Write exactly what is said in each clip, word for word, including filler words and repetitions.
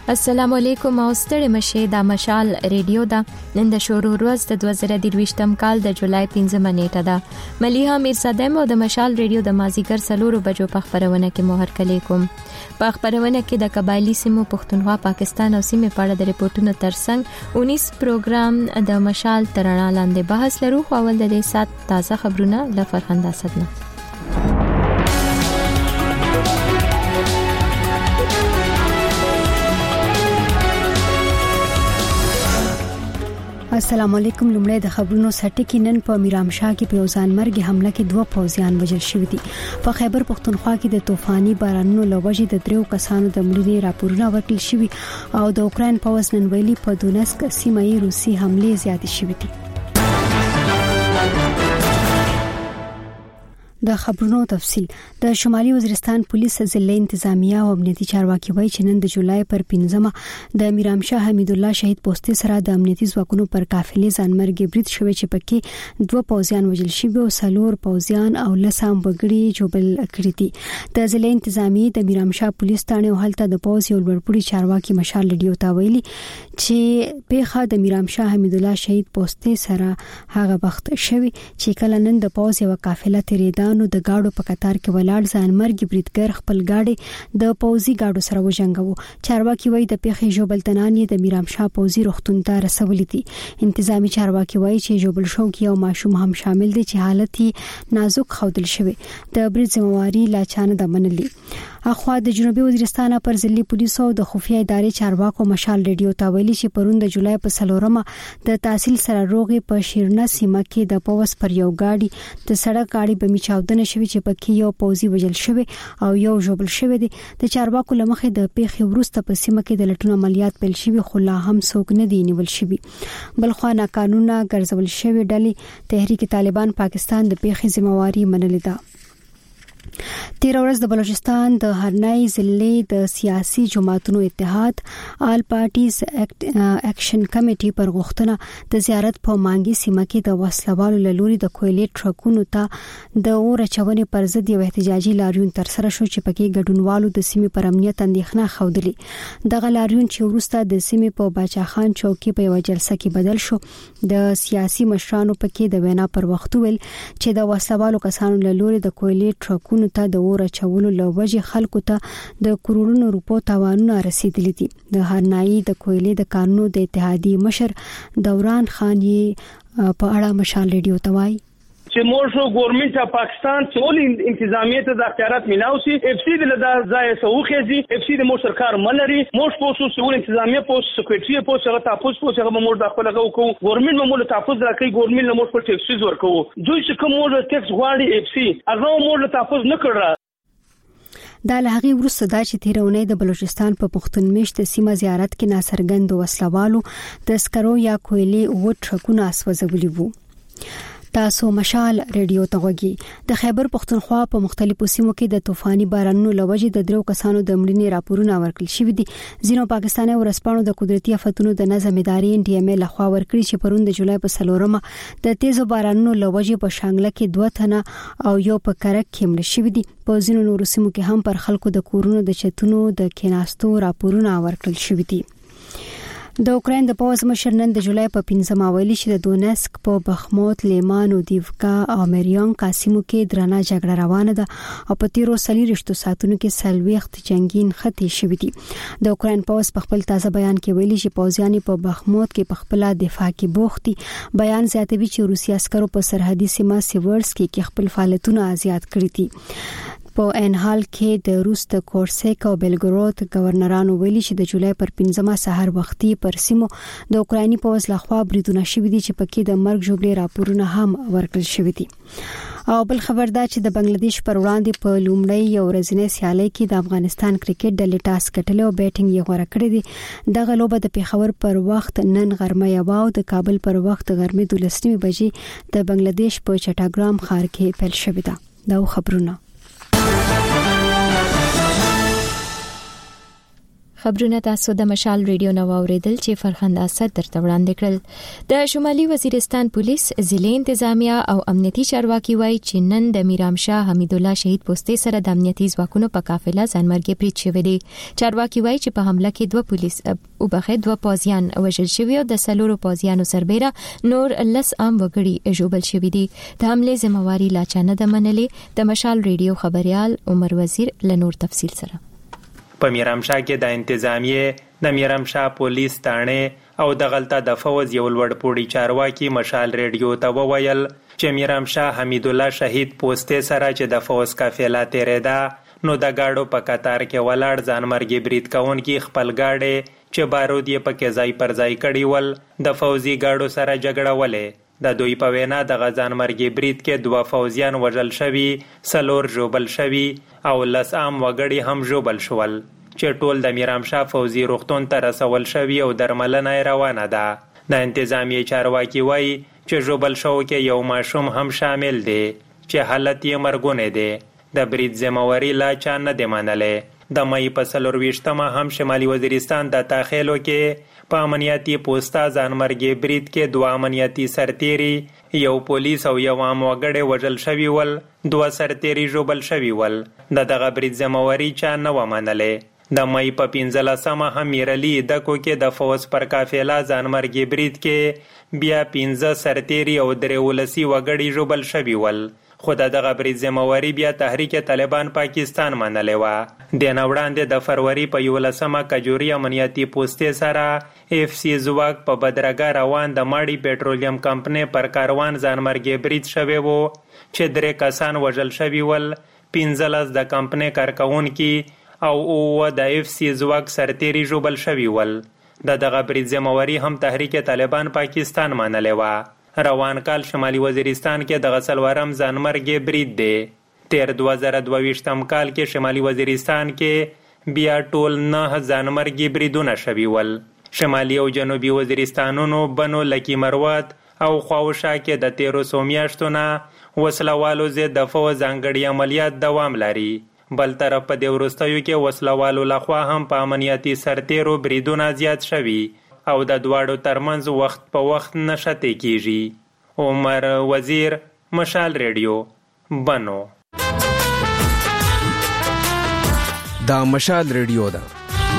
السلام علیکم او ستړي مشه د مشال ریډیو دا نن د شروع ورځ د دوه زره درویشتم کال د جولای پنځمه نیټه ده. مليها میرزادم او د مشال ریډیو د مازیګر سلورو بجو په خبرونه کې مو هرکلی کوم. په خبرونه کې د قبایلی سیمو پښتونخوا پاکستان او سیمه په اړه د ریپورتونو ترڅنګ اونیس پروګرام د مشال ترڼا لاندې بحث لرو. خو اول د دې سات تازه خبرونه ل فرخنده صدنه. السلام علیکم. لمړی د خبرونو سټکی نن په میرامشاه کې په ځان مرګ حمله کې دوه پوځیان وژل شوي دي. په خیبر پښتونخوا کې د طوفاني بارانونو لوجې د دریو کسانو د مړینې راپورونه ورکړل شوي او د اوکرين پوځ نن ویلي په دونسک سیمه یې روسي حمله زیاتې شوې دي. د خبرونو تفصیل. د شمالي وزیرستان پولیس ضلع انتظامیه او امنیتي چارواکي وایي چې نن د جولای پر پنځمه د میرامشاه حمید الله شهید پوسټ سره د امنیتي ځواکونو پر قافلې ځانمرګ برید شوی چې پکې دوه پوځیان وژل شوي او څلور پوځیان او لسام وګړي جوړل کړي دي. د ضلع انتظامیه د میرامشاه پولیس ثانه او هلته د پوز یو لوړپوړي چارواکي مشال ریډیو ته ویلي چې پیخه د میرامشاه حمید الله شهید پوسټ سره هغه وخت شوی چې کله نن د پوز یو قافله تیریدا نو د گاډو په قطار کې ولاړ ځان مرګ بریدګر خپل گاډي د پوزي گاډو سره وژنګو. چارواکي وایي د پیښې جوبلتنان یې د میرامشاه پوزي روغتون ته رسولې دي. انتظامی چارواکي وایي چې جوبل شو کې یو ماشوم هم شامل دي چې حالت یې نازک خودل شوی. د برید ذمہواری لا چانه د منلي. اخوا د جنوبي وزیرستان پر ضلعي پولیسو او د خفیه ادارې چارواکو مشال ریډیو ته ویلي چې پرون د جولای په سلورمه د تحصیل سره روغې په شیرنه سیمه کې د پوس پر یو گاډي د سړک گاډي به میچاودنه شوی چې پکې یو پوزي وژل شوی او یو جوبل شوی دی. د چارواکو لمخې د پیښې وروسته په سیمه کې د لټون عملیات پیل شوی خو لا هم څوک نه دی نیول شوی. بلخوا قانونا ګرځول شوی ډلې تحریک طالبان پاکستان د پیښې ذمہواری منلې ده. تیر ورځ د بلوچستان د هرنای ضلع د سیاسي جماعتونو اتحاد آل پارټیز اکشن کمیټي پر غوښتنه د زیارت په مانګي سیمه کې د وسلوالو لوري د کویلې ټرکونو ته د اور چونې پر ضد یو احتجاجي لاریون تر سره شو چې پکې ګډونوالو د سیمې پر امنیت اندېښنه خوده. دغه لاریون چې وروسته د سیمې په باچا خان چوکي په یو جلسه کې بدل شو. د سیاسي مشرانو پکې د وینا پر وخت ویل چې د وسلوالو کسانو لوري د کویلې ټرکونو ته د اور چولو لوجې خلکو ته د کروڑونو روپو تاوانونه رسیدلي دي. د هرنای د کویلې د قانونو د اتحادیې مشر دوران خان یې په اړه مشال ریډیو ته وایي چې موږ ګورنمنت پاکستان ټول انتظامیه ته د اختیارات ملاوي. اف سی د لدا ځای سوخېږي. اف سی د مو سرکار منري موږ پوسو سول انتظامیه پوسټ سکریټری پوسټ هغه تاسو پوسټ هغه موږ د خپل غو کو ګورنمنت موږ له تاسو راکې ګورنمنت موږ په ټیکس ورکو. دوی چې کوم موږ ټیکس غواړي اف سی هغه موږ له تاسو نه کړه. دا لهغي وروسته دا چې تیرونه د بلوچستان په پښتونمش د سیمه زیارت کې ناصرګند وسلوالو د سکرو یا کویلې او ټرکونه اسوځولي وو. تاسو مشال ریډیو ته غوږی. د خیبر پښتونخوا په مختلفو سیمو کې د طوفاني بارانونو لوجې د درو کسانو د مړینې راپورونه ورکړل شوي دي. ځینو پاکستاني ورسپانو د قدرتي آفتونو د نظم ادارې ان ډي ام ای لخوا ورکړي چې پرون د جولای په سلورمه د تیزو بارانونو لوجې په شانګله کې دوه تنه او یو په کرک کې مړ شوي دي. په ځینو نورو سیمو کې هم پر خلکو د کورونو د چتونو د کیناستو راپورونه ورکړل شوي دي. د اوکرين د پوز مشر نن د جولای په پنځمه ویلي چې د دونسک په بخموت لیمان او دیوکا او مریان قاسمو کې درنه جګړه روانه ده او په تیرو سلیریشتو ساتونو کې سلويخت جنگین خطي شوې دي. د اوکرين پوز په خپل تازه بیان کې ویلي چې پوزیان په بخموت کې په خپل دفاع کې بوختي. بیان زیاتوي چې روسي عسکرو په سرحدي سیمه سیورس کې خپل فعالیتونه زیات کړي دي. په انحال کې د روس د کورسک او بلګرود گورنرانو ویلي چې د جولای پر پنځمه سحر وختي پر سیمو د اوکرایني پوز لخوا بریدونه شوي دي چې پکې د مرګ جوړې راپورونه هم ورکړل شوي دي. او بل خبر دا چې د بنگلاديش پر وړاندې په لومړی یو ورځنی سیالي کې د افغانستان کرکټ ډلې ټاس ګټلې او بیټینګ یې غوړه کړې دي. دغه لوبه د پیښور پر وخت نن غرمه یو او د کابل پر وخت غرمه دولسنی بجې د بنگلاديش په چټاګرام ښار کې پیل شوې ده. دا خبرونه خبرونه تاسو د مشال ریډیو نو اوریدل چې فرخنده اسد درته وړاندې کړل. د شمالي وزیرستان پولیس ضلع انتظامیه او امنیتي چارواکي وایي چې نن د میرام شاه حمید الله شهید پوسټ سره د امنیتي ځواکونو په قافله ځانمرګي پریچ شوی دی. چارواکي وایي چې په حمله کې دوه پولیس او بخې دوه پوځیان وژل شوی او د سلورو پوځیانو سربېره نور لس عام وګړي ژوبل شوی دي. د حمله ذمہواری لا چانه د منلې. د مشال ریډیو خبريال عمر وزیر لنور تفصیل سره. په میرامشاه کې د انتظامیه د میرامشاه پولیس تانه او د غلطه د فوز یو لوړ پوړي چارواکي مشال ریډیو ته وویل چې میرامشاه حمید الله شهید پوسټ سره چې د فوز قافله تیرېده نو د گاډو په قطار کې ولاړ ځانمرګي برید کوونکي خپل گاډي چې بارود یې پکې ځای پر ځای کړي ول د فوزي گاډو سره جګړه ولې. د دوی په وینا د غزانمرګي برید کې دوه فوزیان وژل شوي، سلور ژوبل شوي او لس عام وګړي هم ژوبل شول چې ټول د میرامشاه فوزي روغتون ته رسول شوي او درملنه روانه ده. د انتظامیه چارواکي وایي چې ژوبل شوو کې یو ماشوم هم شامل دی چې حالت یې مرګونی دی. د برید ذمہواری لا چا نه دی منلې. د مې په څلرویشتمه هم شمالي وزیرستان د تاخیلو کې په امنیتي پوسټا ځانمرګي برید کې دوه امنیتي سرتیري، یو پولیس او یو عام وګړی وژل شوي ول، دوه سرتیري ژوبل شوي ول. د دغه برید ذمہواری چا نه و منلې. د مې په پنځلسمه هم میرلي دکو کې د فوز پر قافله ځانمرګي برید کې بیا پنځه سرتیري او درې ولسي وګړي ژوبل شوي ول. خو د دغه برید ذمہواری بیا تحریک طالبان پاکستان منلې وه. د نه وړاندې د فروری په یولسمه کجوري امنیتي پوسټې سره اف سی ځواک په بدرګه روان د ماړي پټرولیم کمپنۍ پر کاروان ځانمرګي برید شوی وو چې درې کسان وژل شوي ول، پنځلس د کمپنۍ کارکونکي او اووه د اف سی ځواک سرتیري ژوبل شوي ول. د دغه برید ذمہواری هم تحریک طالبان پاکستان منلې وه. روان کال شمالي وزیرستان کې د غسلوارم ځانمرګي برید دی. تیر دوه زره دوه ویشتم کال کې شمالي وزیرستان کې بیا ټول نه ځانمرګي بریدونه شوي ول. شمالي او جنوبي وزیرستانونو بنو لکی مروت او خواوشا کې د تیرو څو میاشتو نه وسلوالو ضد د فوز ځانګړي عملیات دوام لري. بل طرف په دې وروستیو کې وسلوالو لخوا هم په امنیتي سرتیرو بریدونه زیات شوي او د دواړو ترمنځ وخت په وخت نښتې کیږي. عمر وزیر، مشال ریډیو، بنو. دا مشال ریډیو ده.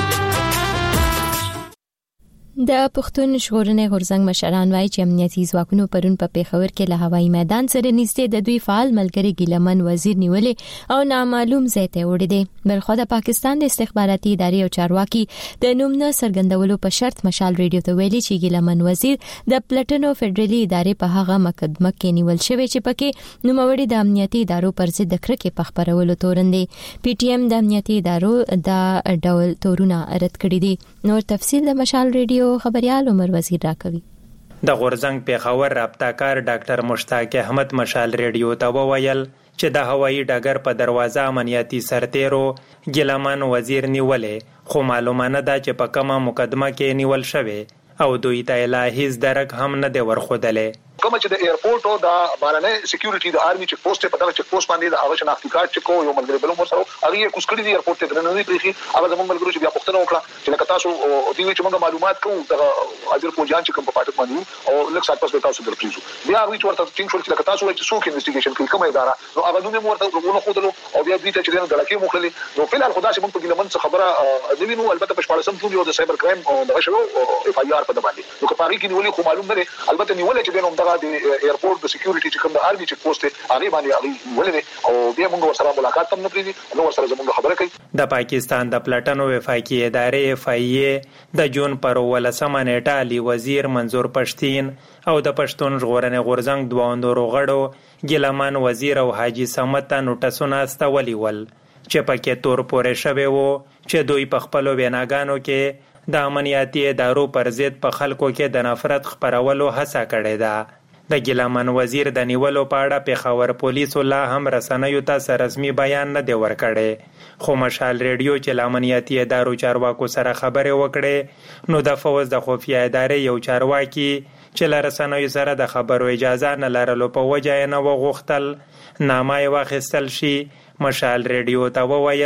د پښتون ژغورنې غورځنګ مشران وایي چې امنیتي ځواکونو پرون په پیښور کې له هوایي میدان سره نږدې د دوی فعال ملګری ګیلمن وزیر نیولې او نامعلوم ځای ته وړي دي. بلخو د پاکستان د استخباراتي ادارې او چارواکي د نوم نه څرګندولو په شرط مشال ریډیو ته ویلي چې ګیلمن وزیر د پلټنو فدرالي ادارې په هغه مقدمه کې نیول شوی چې پکې نوموړي د امنیتي ادارو پر ضد د کرکې په خبرولو تورن دي. پی ټی ایم د امنیتي ادارو د ډول تورونه رد کړي دي. نور تفصیل د مشال ریډیو خبريال عمر وزیر راکوي. د غورځنګ پیښور رابطه‌کار ډاکټر مشتاق احمد مشال ریډیو ته وویل چې د هوایي ډګر په دروازه امنیتي سرتیرو ګیلمن وزیر نیولې، خو معلومه نه ده چې په کومه مقدمه کې نیول شوی او دوی ته لا هیڅ درک هم نه دی ورښودلی. کوم چې د ایرپورټ او د بارنه سکیورټي د آرمي چیک پوسټ په دغه چیک پوسټ باندې د هغه شناختی کارت چیک یو ملګری بل مور سره هغه کوس کړی دی ایرپورټ ته درنوي پریخي هغه زموږ ملګرو چې بیا پوښتنه وکړه چې لکه تاسو دوی چې موږ معلومات کوو د حاضر پوجان چې کوم په پاتک باندې او لکه سات پس تاسو درپریزو بیا هغه چې ورته ټینګ شول چې لکه تاسو چې څوک انویسټیګیشن کوي کومه اداره نو هغه نوم ورته ونه خودلو او بیا دوی ته چې دغه دلکې مخلي نو فعلا خدا چې موږ په ګلمن څه خبره دی نو البته په شپږم ټول یو د سایبر کرایم دغه شو اف آی آر په باندې نو کپاری کې نیولې خو معلوم نه البته نیولې چې دغه دغه د ایرپورټ د سکیورټي چې کوم د آرمي چیک پوسټ هغه باندې هغه ولې او بیا موږ سره ملاقات هم نه کړی نو سره زموږ خبره کوي. د پاکستان د پلټنو وفاقي ادارې اف آی ای د جون پر ولسمه نیټه علي وزیر منظور پښتين او د پښتون ژغورنې غورځنګ دوه اندورو غړو ګیلمن وزیر او حاجی سمت ته نوټسونه استولي ول چې پکې تور پورې شوی وو چې دوی په خپل ویناګانو کې د امنیتي ادارو پر ضد په خلکو کې د نفرت خپرولو هڅه کړې ده. د ګیلمن وزیر د نیولو په اړه پیښور پولیسو لا هم رسنیو ته رسمي بیان نه دی ورکړی، خو مشال ریډیو چې له امنیتي ادارو چارواکو سره خبرې وکړې نو د فوز د خفیه ادارې یو چارواکي چې له رسنیو سره د خبرو اجازه نه لرلو په وجه یې نه وغوښتل نامه یې واخیستل شي. مشال ریډیو ته وویل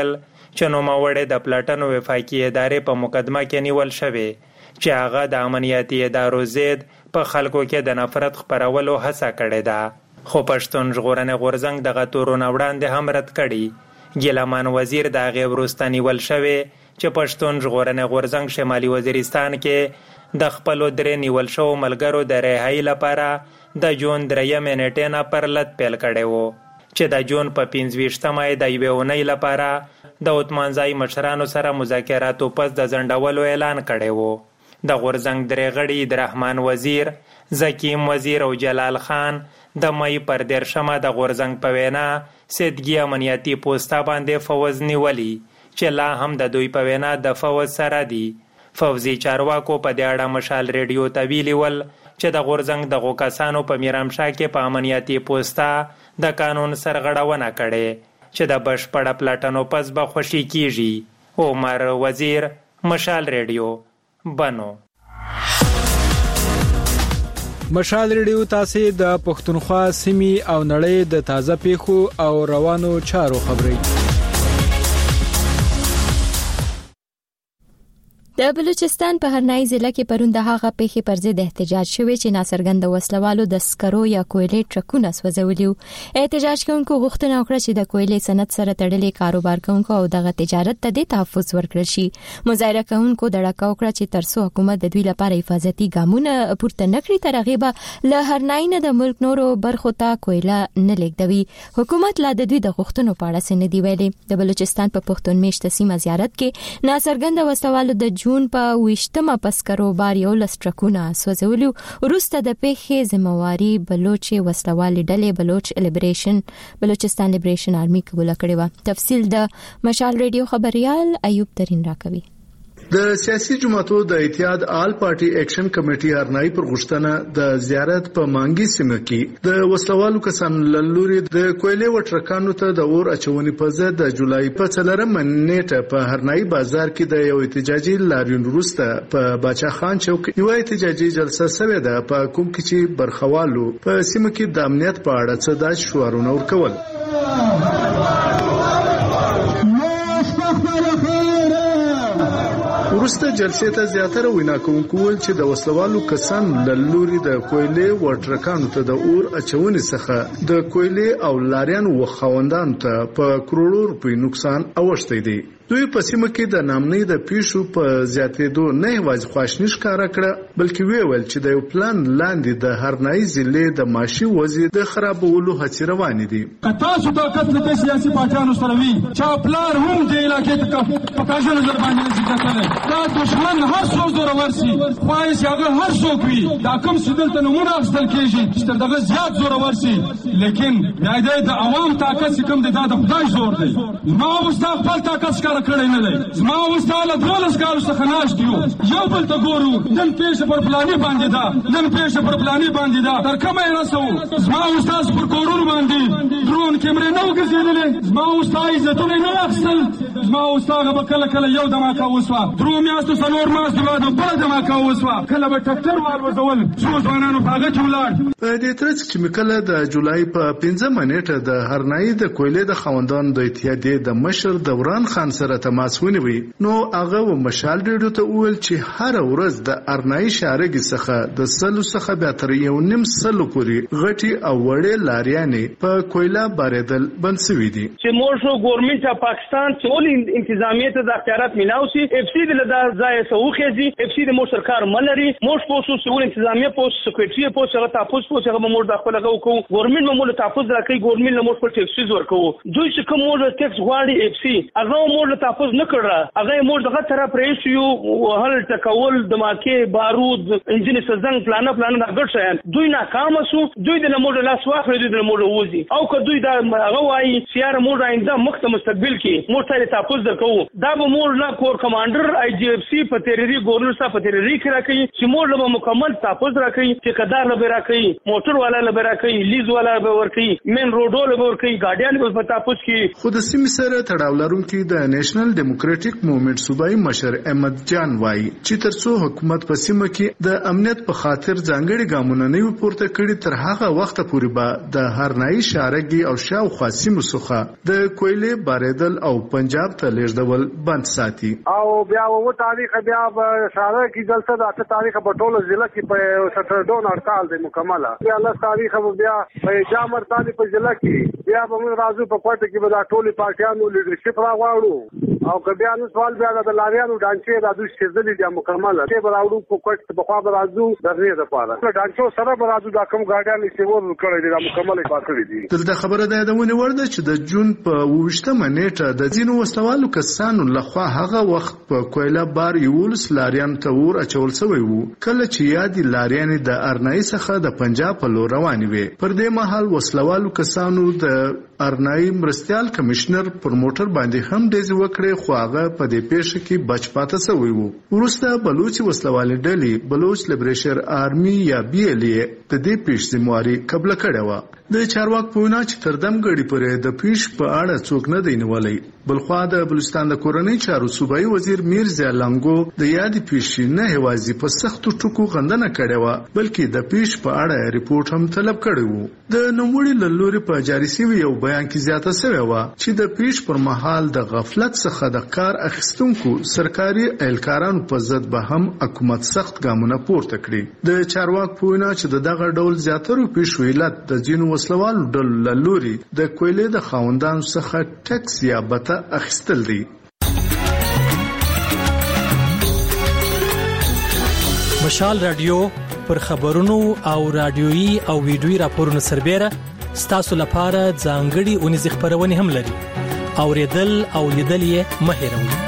چې نوموړی د پلټنو وفاقي ادارې په مقدمه کې نیول شوی چې هغه د امنیتي ادارو ضد په خلکو کې د نفرت خپرولو هڅه کړې ده. خو پښتون ژغورنې غورځنګ دغه تورونه وړاندې هم رد کړي. ګیلمان وزیر د هغې وروسته نیول شوی چې پښتون ژغورنې غورځنګ شمالي وزیرستان کې د خپلو درې نیول شوو ملګرو د رهایي لپاره د جون درېیمې نیټې نه پر لټ پیل کړی و چې د جون په پنځه ویشتمه یې د یوې اونۍ لپاره د عثمانزای مشرانو سره مذاکراتو پس د ځنډولو اعلان کړی و. د غورځنګ درې غړي عبدالرحمن وزیر، زکیم وزیر او جلال خان د مې پر دیرشمه د غورځنګ په وینا سیدګي امنیتي پوسټه باندې فوز نیولي چې لا هم د دوی په وینا د فوز سره دي. فوزي چارواکو په دې اړه مشال ریډیو ته ویلي ول چې د غورځنګ دغو کسانو په میرامشاه کې په امنیتي پوسټه د قانون سرغړونه کړې چې د بشپړه پلټنو پس به خوشي کیږي. عمر وزیر، مشال ریډیو، بنو. مشال ریډیو تاسو د پښتونخوا سیمې او نړۍ د تازه پیښو او روانو چارو خبري. د بلوچستان په هرنای ضلع کې پرون د هغه پیښې پر ضد احتجاج شوی چې ناڅرګند وسلوالو د سکرو یا کویلې ټرکونه سوځولي. احتجاج کوونکو غوښتنه وکړه چې د کویلې صنعت سره تړلې کاروبار کوونکو او دغه تجارت ته د تحفظ ورکړل شي. مظاهره کوونکو د ډاکا وکړه چې ترڅو حکومت د دوی لپاره حفاظتي ګامونه پورته نکړي تر هغه به له هرنای نه د ملک نورو برخو ته کویله نه لیږدوي. حکومت لا د دوی د غوښتنو په اړه څه نه دی ویلي. د بلوچستان په پښتون میشته سیمه زیارت کې ناڅرګند وسلوالو د جون په ویشتمه پسکرو بار یو لس ټرکونه سوځولي. وروسته د پیښې ذمہواری بلوچ وسلوالې ډلې بلوچ لیبریشن بلوچستان لیبریشن آرمي قبول کړې و. تفصیل د مشال ریډیو خبريال ایوب ترين راکوي. د سیاسي جماعتو د اتحاد آل پارټي اکشن کمیټي هرنای پر غوښتنه د زیارت په مانګي سیمه کې د وسلوالو کسانو لوري د کویلې وټرکانو ته د اور اچونې په ضد د جولای په څلورمه نیټه په هرنای بازار کې د یو احتجاجي لاریون وروسته په باچا خان چوک یو احتجاجي جلسه سوي ده په کوم کې چې برخوالو په سیمه کې د امنیت په اړه څه د شعارونه ورکول. وروسته جلسې ته زیاتره وینا کوونکو ویل چې د وسلوالو کسان له لوري د کویلې وټرکانو ته د اور اچونې څخه د کویلې او لاریانو وخوندانو ته په کروڑو روپۍ نقصان اوښتی دی. دوی په سیمه کې د نامنۍ د پیښو په زیاتېدو نه یوازې خواشني ښکاره کړه بلکې ویل چې د یو پلان لاندې د هرنای ضلع د معاشي وضع د خرابولو هڅې روانې دي. که تاسو طاقت له سیاسي پارټیانو سره وي چې پلان هم د علاقې ته په کاژه نظر باندې نشي کتلی دا دشمن هر څو زورور شي خواهش هغه هر څوک وي دا کوم چې دلته نمونه اخیستل کېږي چې تر دغه زیات زورور شي لیکن د عوام طاقت چې کوم دی دا د خدای زور دی. ما اوس دا خپل طاقت ښکاره کړی نه دی. زما اوس دا له دولس کالو څخه ناست یو یو بل ته ګورو نن پیښه پر پلاني باندې ده نن پیښه پر پلاني باندې ده تر کومه یې رسوو. زما اوس تاسو پر کورونو باندې درون کیمرې نه وګرځېدلې زما اوس تا عزتونه نه واخیستل زما اوس هغه به کله کله یو دماکه وسوه درو میاشتو څلور میاشتو بعد بله دماکه وسوه کله به ټکټر والوځول څو ځوانانو په هغه کې ولاړ. په دې ترڅ کې مکله د جولای په پنځمه نیټه د هرنای د کویلې د خوندانو د اتحادیې د مشر دوران خان سره تماس ونیوي نو هغه و مشال ډیډو ته وویل چې هر ورځ د ارنای شارګي څخه د سلو څخه به تر یو نیم سلو پورې غټي او وړې لاریانې په کویلا باریدل بند شوي دي. چې موږ ګورنمنت پاکستان ټول انتظامیه ته د اختیارات ملاوي اف سی د د ځای سوخيزي اف سی د مو سرکار ملري موږ پوسو سول انتظامیه پوسټ سکریټري پوسټ هغه تاسو پوسټ هغه موږ د خپل غو ګورنمنت موږ تاسو راکې ګورنمنت موږ په ټیکس ورکو دوی چې کوم موږ ټیکس غواړي اف سی هغه موږ تاسو نه کړه هغه موږ دغه طرف رئیسیو هل تکول دماکې بارود انجن سزنګ پلان پلان د ګټ دوی ناکام شو دوی د موږ لاس واخلي دوی د موږ وځي او که دوی دا هغه وایي سیار موږ آینده مخ مستقبل کې موږ ته تاسو درکو دا به موږ لا کور کمانډر آی جی اف سی په تیری ګورنر صاحب په تیری کې راکړي چې موږ له مکمل تاسو راکړي چې قدار له راکړي موټر والا له راکړي لیز والا به ورکړي مین روډو له ورکړي ګاډیان به په تاسو کې خود سیمه سره تړاو لرونکي د نېشنل ډیموکراټک موومېنټ صوبایي مشر احمد جان وایي چې ترڅو حکومت په سیمه کې د امنیت په خاطر ځانګړي ګامونه نه پورته کړي تر هغه وخت پورې به د هرنای شارګي او شاوخوا سیمو څخه د کویلې بارېدل او پنجاب ته لیږدول بند ساتي او بیا و تاریخ بیا اشاره کی جلسه د اته تاریخ په ټولو ضلع کې په سټرډون هړتال دی مکمله بیا الله تاریخ بیا په جامر تاریخ په ضلع کې بیا به موږ راځو په کوټه کې به دا ټولي پارټیانو لیډرشپ راغواړو او که بیا نو سوال بیا د لاریانو ډانچې د دوی شېزلې دی مکمله چې به راوړو په کوټه په خوا به راځو درې لپاره ډانچو سره به راځو دا کوم ګاډیان چې ور کړی دی مکمله پاتې دي دلته خبره ده د ونی ورده چې د جون په وشتمه نیټه د ځینو وسوالو کسانو لخوا هغه وخت په کویلا بار یولس لاریان ته ور اچول شوی وو کله چې یادي لاریان د ارنای څخه د پنجاب په لور روان وي پر دې مهال وسلوالو کسانو د ارنای مرستيال کمشنر پر موټر باندې هم د وکړې خو هغه په دې پیښه کې بچ پاتې شوی وو ورسته بلوچ وسلوال ډلې بلوچ لیبریشن آرمي یا بي ال اي د دې پیښې ذمہواری قبل کړې و د چارواک پوینا چې تر دم غړي پرې د پیښ په اړه څوک نه دی نیولې بلخوا د بلوچستان د کورنۍ چارو صوبایي وزیر میرزا لنګو د یادې پیښې نه هوازي په سختو ټکو غندنه کړې و بلکې د پیښ په اړه ریپورت هم طلب کړی وو د نوموړي لوري په جاري شوی یو بیان کې زیاته شوی و چې د پیښ پر مهال د غفلت څخه د کار اخیستونکو سرکاري اهلکارانو په ضد به هم حکومت سخت ګامونه پورته کړي د چارواک پوینا چې دغه ډول زیاترو پیښو علت د جنو وسلوالو ډلو لوري د کویلې د خاوندانو څخه ټکس یا بته اخیستل دي مشال رادیو پر خبرونو او رادیويي او ویډیويي راپورونو سربېره ستاسو لپاره ځانګړي اونیز خبرونه هم لري اوریدل او لیدل یې مه هېروئ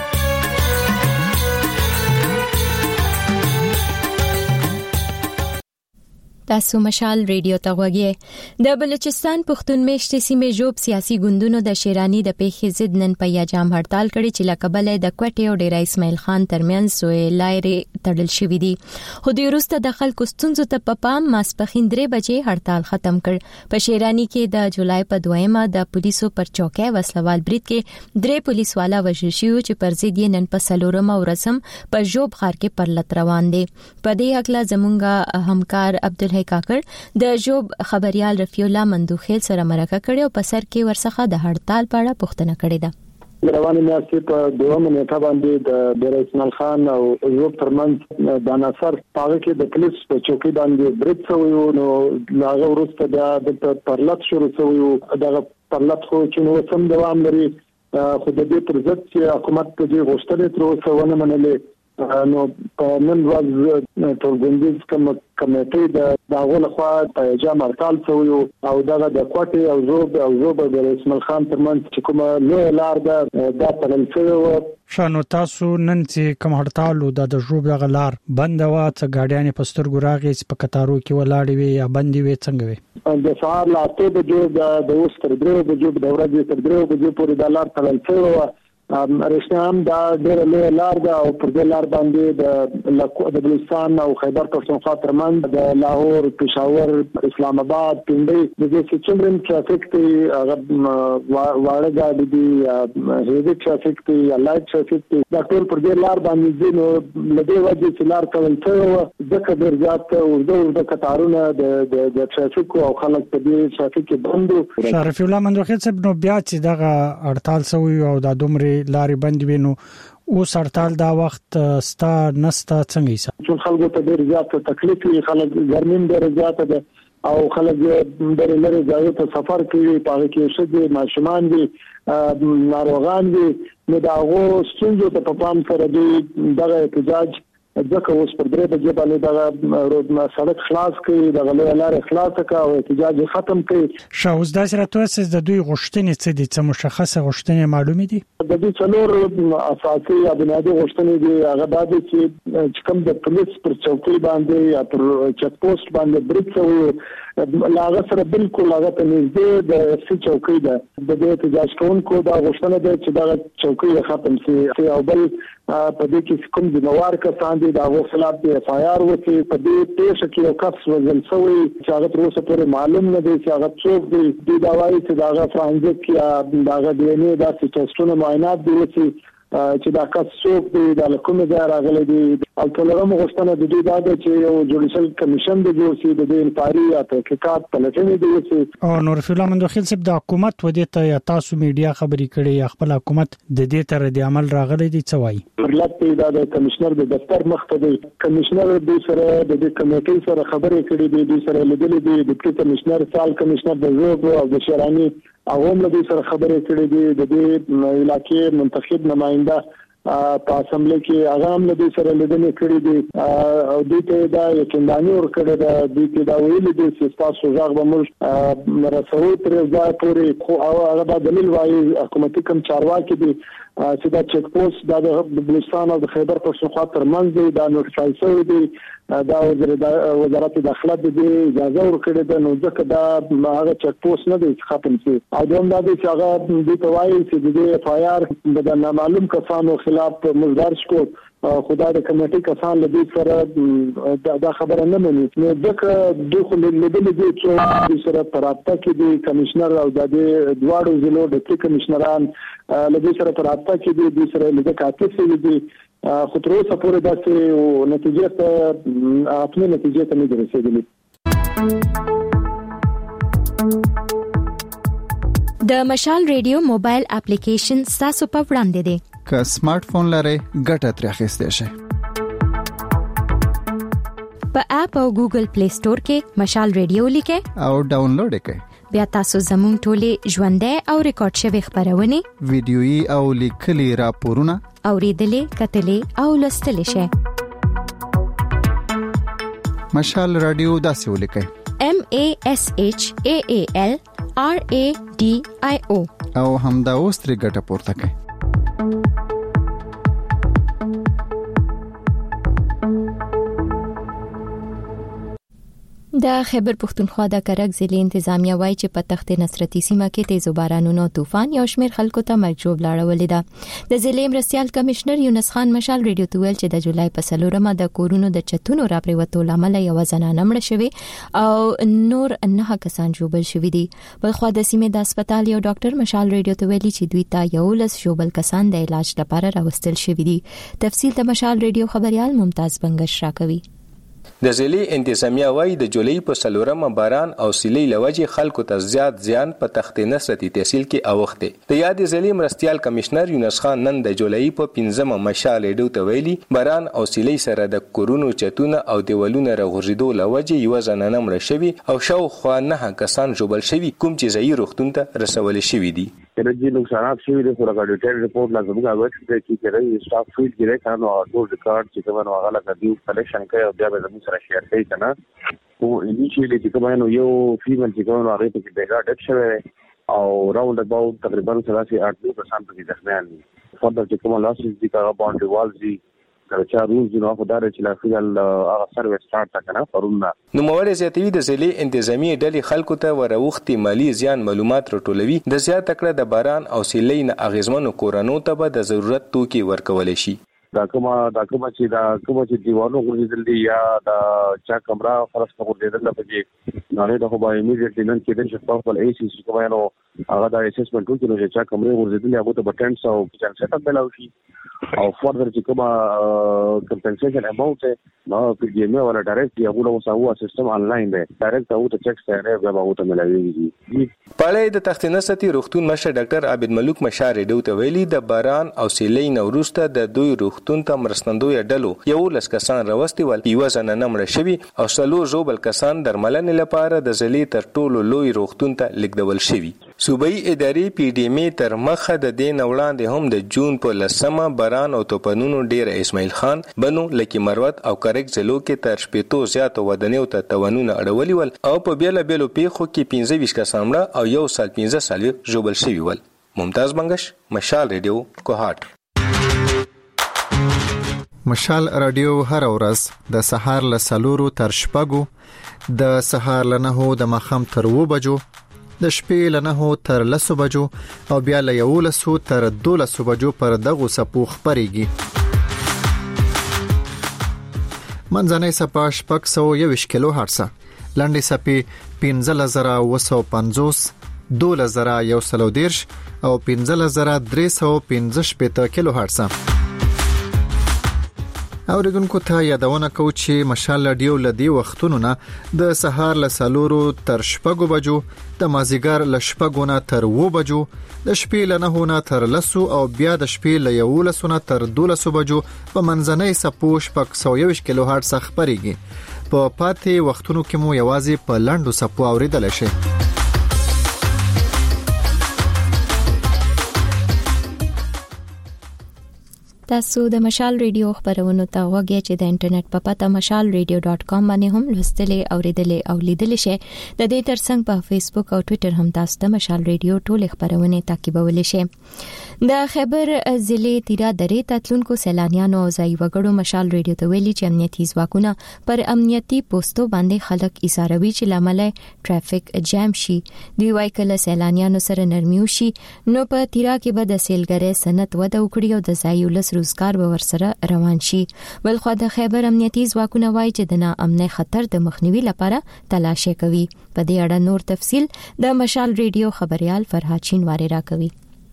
تاسو مشال ریډیو ته غوږی د بلوچستان پښتون میشتي سیمې جوب سیاسي ګوندونو د شیرانی د پیښې ضد نن په یاجام هړتال کړي چې لکبل د کوټي او ډیر اسماعیل خان ترمنځ سوې لایرې تړل شوې دي خو د روسته د خلکو ستونزو ته په پام ماسپخین درې بجې هړتال ختم کړ په شیرانی کې د جولای په دویمه د پولیسو پر چوکۍ وسلوال برید کې درې پولیس والا وژل شو چې پر ضد یې نن په سلورم او رسم په جوب خار کې پرلط روان دي په دې اکلا زمونږه همکار عبد کاکړ د جوب خبريال رفیع الله مندوخیل سره مرکه کړي او په سر کې ورڅخه د هړتال په اړه پوښتنه کړې ده رواني میاشتې په دوه منېټه باندې د ډیر اسماعیل خان او جوب ترمنځ د ناصر پاغه کې د پولیس په چوکۍ باندې برید شوی نو هغه وروسته د پرلط شروع شوی دغه پرلط خو چې نو سم دوام لري خو د دې پر ضد چې حکومت په دې غوښتنې تر اوسه ونه منلې نو په نن ورځ ټولګوندیز کمیټې د داغه لخوا په جام هړتال شوی او دغه د کوټي او زوب او زوب د اسماعیل خان ترمنځ چې کومه لوی لار ده دا تړل شوی و شانو تاسو نن چې کوم هړتال د د جوب دغه لار بند و چې ګاډیان په سترګو راغی چې په کتارو کې ولاړې وي یا بندي وي څنګه وي د سهار لا ته د جوب د اوستر درو د جوب د ورځې تر درو بجې پورې د لار تړل شوی و رښتیام دا ډېر لوی لار ده او پر دې لار باندې د د بلوچستان او خیبر پښتونخوا ترمنځ د لاهور پېښور اسلام آباد پنډي د دې څومره ټرافیک ته هغه واړه ګاډي دي هېوی ټرافیک ته یا لایټ ټرافیک ته دا ټول پر دې لار باندې دي نو لدې وجه چې لار کول څه ځکه ډېر زیات او د کتارونه د د ټرافیک او خلک په دې ټرافیک کې بندو شریف الله مندوخیل صاحب نو بیا چې دغه هړتال شوی او د دومره لارې بند وینو او سرتال دا وخت ستا نستا څنګه حساب چې خلکو ته ډېر زیات تکلیف وي خلک ګرمین ډېر زیات ده او خلک ډېر لري ځایو ته سفر کوي پاره کې شته ماشومان دي ناروغان دي نو دا غو ستونزو ته په پام سره دي دغه احتجاج ځکه اوس پر درې بجې باندې دغه روډ سړک خلاص کړي دغه لارې خلاص کړه او احتجاج ختم کړي شاوز د سرتوسز د دوی غوښتنې څه دي چې مشخصه غوښتنې معلومې دي د دې څلور اساسي یا بنیادی غوښتنې دي هغه د دې چې کوم د پولیس پر چوکۍ باندې یا پر چک پوسټ باندې برید شوی لاغه سره بالکل هغه ته نږدې د سی چوکۍ ده د دې احتجاج کوونکو دا غوښتنه ده چې دا چوکۍ ختم شي او بل په دې کې کوم ذمہوار کسان دي دا خلاف د اف آی آر وکړي په دې پیښه کې یو کس وژل شوی چې هغه تر اوسه پورې معلوم نه دی چې هغه څوک دی د دا وایي چې دا هغه فرانزیک یا دا هغه دی نه دا چې ټیسټونه معاینات دي چې چې دا کس څوک دی د کومه ځای راغلی دی او څلورم غوښتنه د دې دا ده چې یو جوډیشل کمیشن د جوړ شي د دې انکوایري یا تحقیقات پلټنې دی چې او نور فیلم مندوخیل صاحب د حکومت ودی ته یا تاسو میډیا خبرې کړي یا خپل حکومت د دې تر د عمل راغلی دی څه وایي ورلته دا د کمشنر د دفتر مخ ته دی کمشنر د سره د دې کمیټې سره خبرې کړې دي د سره لیدلې دي د ډیپټي کمشنر سال کمشنر د زوب او د شرانی او هم له دې سره خبرې کړې دي د دې علاقې منتخب نماینده په اسمبلی کې هغه هم له دې سره لیدنې کړې دي او دوی ته دا یقیني ور کړی دا دوی ته دا ویلي دي چې تاسو ځاغ به موږ رسول تر ځای پورې خو هغه دا دلیل وایي حکومتي کم چارواکي دي چې دا چک پوسټ د بلوچستان او د خیبر پښتونخوا ترمنځ دی دا نوټیفای شوی دی دا وزارت داخله د اجازه ورکړې ده نو ځکه دا هغه چک پوسټ نه دی ختم شي او دوم دا دی چې هغه د توایي چې د اف آی آر د نامعلوم کسانو خلاف مزدرج کو خدای د کمیټې کسان له دې سره دا خبره نه مني نو ځکه دوی لیدل دي چې د سره پراتہ کې د کمشنر او د دواړو ضلعو ډیپټي کمشنران له دې سره پراتہ کې دي د سره له کاتب سره دي خو تر اوسه پورې دا چې نتیجه ته خپل نتیجه ته نه رسیدلې. د مشال ریډیو موبایل اپلیکیشن تاسو په وړاندې دی که سمارټ فون لرئ ګټه ترې اخیستئ شئ. په اپ او ګوګل پلی سٹور کې مشال ریډیو لیکئ او ډاونلوډ کړئ. بیا تاسو زموږ ټولې ژوندۍ او ریکارډ شوی خبرونه ویډیويي او لیکلي راپورونه اوریدلې کتلې او لوستلې شئ. مشال رادیو داسې ولیکئ M A S H A A L R A D I O او همدا اوس ترې ګټه پورته کړئ. د خیبر پښتونخوا د کرک ضلع انتظامیه وایي چې په تخت نصرتي سیمه کې تیز بارانونو طوفان یو شمېر خلکو ته مرجوب لاړولې ده. د ضلع مرستيال کمشنر یونس خان مشال ریډیو ته ویل چې د جولای په څلورمه د کورونو د چتونو راپریوتو لامل یو زنانه مړه شوې او نور نه کسان جوړ شوي دي. په خوا د سیمې د هسپتال یو ډاکټر مشال ریډیو ته ویلي چې دوی ته یو لس جوړ کسان د علاج لپاره راوستل شوي دي. تفصیل د مشال ریډیو خبريال ممتاز بنگش راکوي. د ضلع انتظامیه وايي د جولای په څلورمه باران او سیلۍ لوجې خلکو ته زیات زیان په تخت نصرتي تحصیل کې اوخته. د یاد ضلع مرستيال کمشنر یونس خان نن د جولای په پنځمه مشال ریډیو ته ویلي باران او سیلۍ سره د کورونو چتونه او دیوالونه راغورځېدو لوجې یو زنانه مړه شوي او شاوخوا نه کسان ژوبل شوي کوم چې ځایي روغتون ته رسول شوي دي. energy نقصانات شوي دي خو راغلی ډیټیل ریپورت لازم غواړي چې کېږي سټاف فیلډ کې راځي نو ټول ریکارډ چې کومه نو هغه لکه دیو کلیکشن کوي او بیا به زموږ سره شیر کوي کنه او انیشیلی چې کومه نو یو فیمل چې کومه هغه ته کې ډیټا ډک شوی او راوند اباوت تقریبا ثلاثه اټ پرسنټ کې ځخمیان دي. فردر چې کومه لاسز دي هغه باونډري والز دي چې روز نو خو دار چې لا فعل هغه سرویس سٹارټ تکنه پرونا نو موارد زیاتوي د ضلع انتظامی ډلې خلکو ته وروختي مالی زیان معلومات راټولوي. د زیات تکړه د باران او سیلۍ نه اغیزمنو کورانو ته به د ضرورت توکي ورکول شي. دا کومه دا کومه چې دا کومه چې دیوانو غوړېدل دي یا دا چا کمره فرض غوړېدل پکې نه نه خو به ایمیډیټلی نن کې د شپږ په ای سی سی کومه نو هغه دا اسسمنت وکړو چې چا کمره غوړېدل هغه ته بټنس او پچان سیټ اپ بلاو شي او فردر چې کومه کمپنسیشن اماونت نو په دې مې ولا ډایرکټ یو نو ساوه سیستم انلاین دی ډایرکټ او ته چک سره به او ته ملایوي. پاله د تخت نصرتي روغتون مشر ډاکټر عابد ملک مشار ریډیو ته ویلي د باران او سیلۍ نوروسته د دوی روغتون ته مرستندوی ډلو یو لس کسان راوستي ول یو ځنه مړه شوي او څلور ژوبل کسان درملنې لپاره د ضلع تر ټولو لوی روغتون ته لیږدول شوي. صوبایي ادارې پی ډی ام تر مخه د دې نوړاندې هم د جون په لسمه باران او توپانونو ډیر اسماعیل خان بنو لکی مروت او کرک ضلعو کې تر شپېتو زیاتو ودانیو ته توانونه اړولي ول او په بیل بیلو پیښو کې پنځه ویشت کسان مړه او یو سال پنځه سالوي ژوبل شوي ول. ممتاز بنگش مشال ریډیو کوهاټ. مشال رادیو هر ورځ د سهار له سلورو تر شپږو د سهار له نهو د ماښام تر اوو بجو د شپې له نهو تر لسو بجو او بیا له یولسو تر دولسو بجو پر دغو څپو خپرېږي. منځنۍ څپه شپږ سوه یوویشت کیلو هرټزه، لنډې څپې پنځلس زره اوه سوه پنځوس دوله زره یو سلو دیرش او پنځله زره درې سوه پنځه شپېته کیلو هرتز. اوریدونکو ته یادونه کوو چې مشال رادیو لدی وختونو نه د سهار له سالورو تر شپږو بجو، د مازیګر له شپږو نه تر اوو بجو، د شپې له نهو نه تر لسو او بیا د شپې له یولسو نه تر دولسو بجو په منځنۍ څپو شپږ سوه یوویشت کیلو هرتز خپرېږي. په پاتې وختونو کې مو یوازې په لنډو څپو اوریدلی شئ. تاسو د مشال ریډیو خبرونه ته وګورئ چې د انټرنیټ په پته مشال ریډیو ډاټ کام باندې هم لوستلې او ریډلې او لیدلې شئ. د دې ترڅنګ په فیسبوک او ټوئیټر هم تاسو د مشال ریډیو ټول خبرونه تعقیبولای شئ. د خیبر ضلع تیرا درې تتلونکو سیلانیانو او ځای وګړو مشال ریډیو ته ویلي چې امنیتي ځواکونه پر امنیتي پوسټو باندې خلک ایساروي چې لامل ټرافیک جام شي. دوی وايي کله سیلانیانو سره نرمیو شي نو په تیرا کې به د سیلګرۍ صنعت وده وکړي او د ځای ولس روزګار به ورسره روان شي. بلخو د خیبر امنیتي ځواکونه وايي چې د ناامنۍ خطر د مخنیوي لپاره تلاشي کوي. په دې اړه نور تفصیل د مشال ریډیو خبريال فرهاد شینواری راکوي.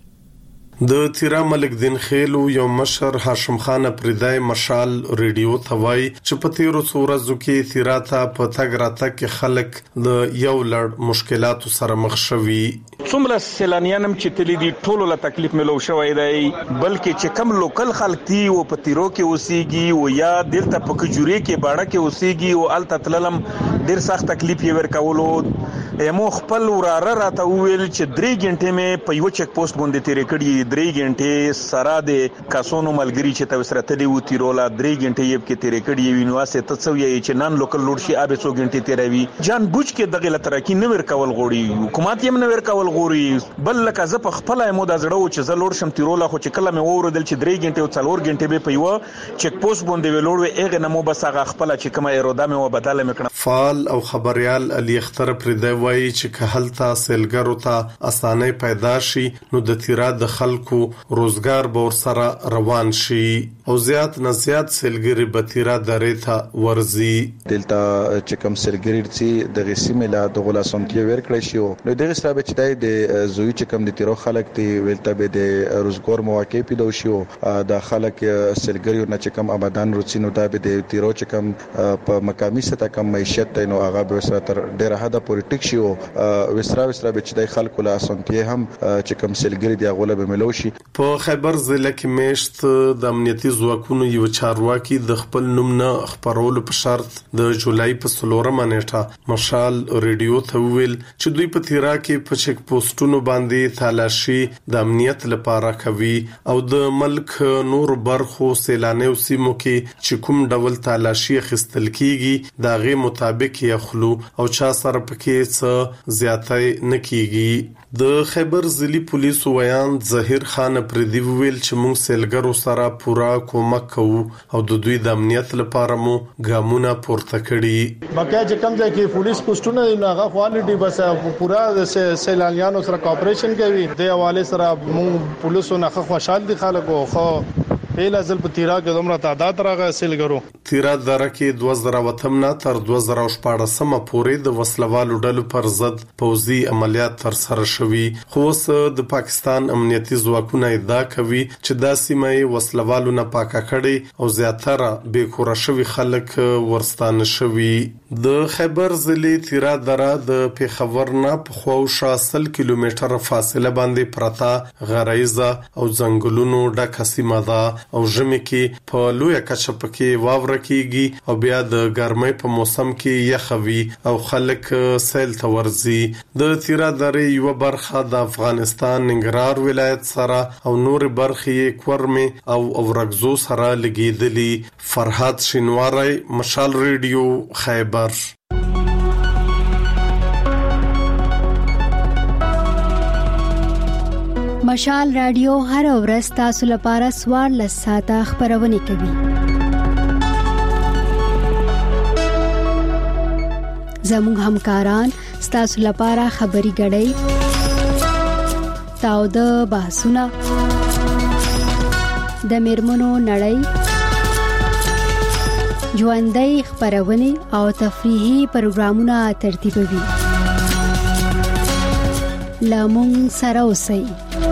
د تیرا ملک دین خیلو یو مشر هاشم خان پردای مشال ریډیو توای چې په تیرو څورزو کې تیرا ته په تګ راته کې خلک د یو لړ مشکلاتو سره مخ شوي. څومره سیلانیانم چې تللی دي ټولو له تکلیف ملو شوی دی، بلکې چې کم لوکل خلک دي او په تیرو کې اوسېږي او یا دلته په کجوري کې باړه کې اوسېږي او الته تللم ډیر سخت تکلیف یې ورکولو. یمو خپل وراره راته ویل چې درې غنټې مې په یو چک پوسټ باندې تیرې کړې، درې غنټې سره د کاسونو ملګری چې تاسو تللی و تیرولا درې غنټې یې کې تیرې کړې وي. نو واسه ته څو یې چې نن لوکل لوډ شي ابه څو غنټې تیروي جان بوج کې دغه لترکی نه ورکول غوړي، حکومت یې نه ورکول غوړي. بل لکه زه په خپل مو د زړه و چې زه لوډ شم تیرولا، خو چې کله مې ووردل چې درې غنټې او څلور غنټې به په یو چک پوسټ باندې ولوړ وي اغه نمو بس هغه خپل چې کومه اراده مې و بدله مکړه. فعال او خبريال علي اختر پردای وایي چې کهلتا سیلګرو ته اسانه پیدا شي نو د تیرا د خلکو روزګار به ورسره روان شي او زیات نه زیات سیلګری به تیرا درې ته ورزي. دلته چې کوم سیلګری چې د غسیمه لا د غلا سنتي ورکړی شي نو دغه سبب چې د زوی چې کوم د تیرو خلک دی ولته به د روزګار مواقع پیدا شي د خلک سیلګری نه چې کوم آبادان روڅینو دا به د تیرو چې کوم په مقامي سطح کوم معیشت نو هغه به سره تر ډیره حد پورې ټیک شي او وسرا وسرا به چې د خلکو لا سنتي هم چې کوم سیلګری دی غوله به ملو شي. په خیبر ضلع کې میشت د امنیتي ځواکونو یو چارواکي د خپل نوم نه خبرولو په شرط د جولای په څلورمه نیټه مشال ریډیو ته ویل چې دوی په تیرا کې په چک پوسټونو باندې تلاشي د امنیت لپاره کوي او د ملک نور برخو سیلانیو سیمو کې چې کوم ډول تلاشي خستل کیږي دا غي مطابق یخلو او چا سره پکې څه زیاتې نه کیږي. د خیبر ضلعي پولیسو ویان ظاهر خان پردی ویل چې موږ سیلګرو سره پورا کومک کوو او د دوی د امنیت لپاره مو ګامونه پورته کړي. بقا چې کوم ځای کې پولیس پوسټونه هغه کوالټي بس پورا سیلانیانو سره کوپریشن کوي. د حواله سره موږ پولیسو نه خوشحال دي خلکو خو پیله ځل په تیرا کې دومره تعداد راغی سیلګرو. تیرا دره کې دوه زره وتمنه تر دوه زره شپاړسمه پورې د وسلوالو ډلو پر ضد پوځي عملیات تر سره شوي، خو اوس د پاکستان امنیتي ځواکونه ادعا کوي چې دا سیمه وسلوالو نه پاکه کړي او زیاتره بې کور شوي خلک ورستانه شوي. د خیبر ضلع تیرا دره د پیښور نه په خواوشا سل کیلومتره فاصله باندې پرتا غرایزه او ځنګلونو ډکه سیمه ده او ژمي کې په لویه کچه پکې واوره کیږي او بیا د ګرمۍ په موسم کې یخوي او خلک سیل ته ورځي. د تیرا درې یو برخه د افغانستان ننګرهار ولایت سره او نور برخې کورمه او اورګزو سره لګیدلي. فرهاد شینواری مشال ریډیو خیبر. مشال رادیو هر ورځ تاسو لپاره سوار لساته خبرونه کوي. زموږ همکاران تاسو لپاره خبري غړي تاو د بحثونه د میرمنو نړۍ ژوندۍ خبرونه او تفریحي پروګرامونه ترتیبوي. لامون سره اوسئ.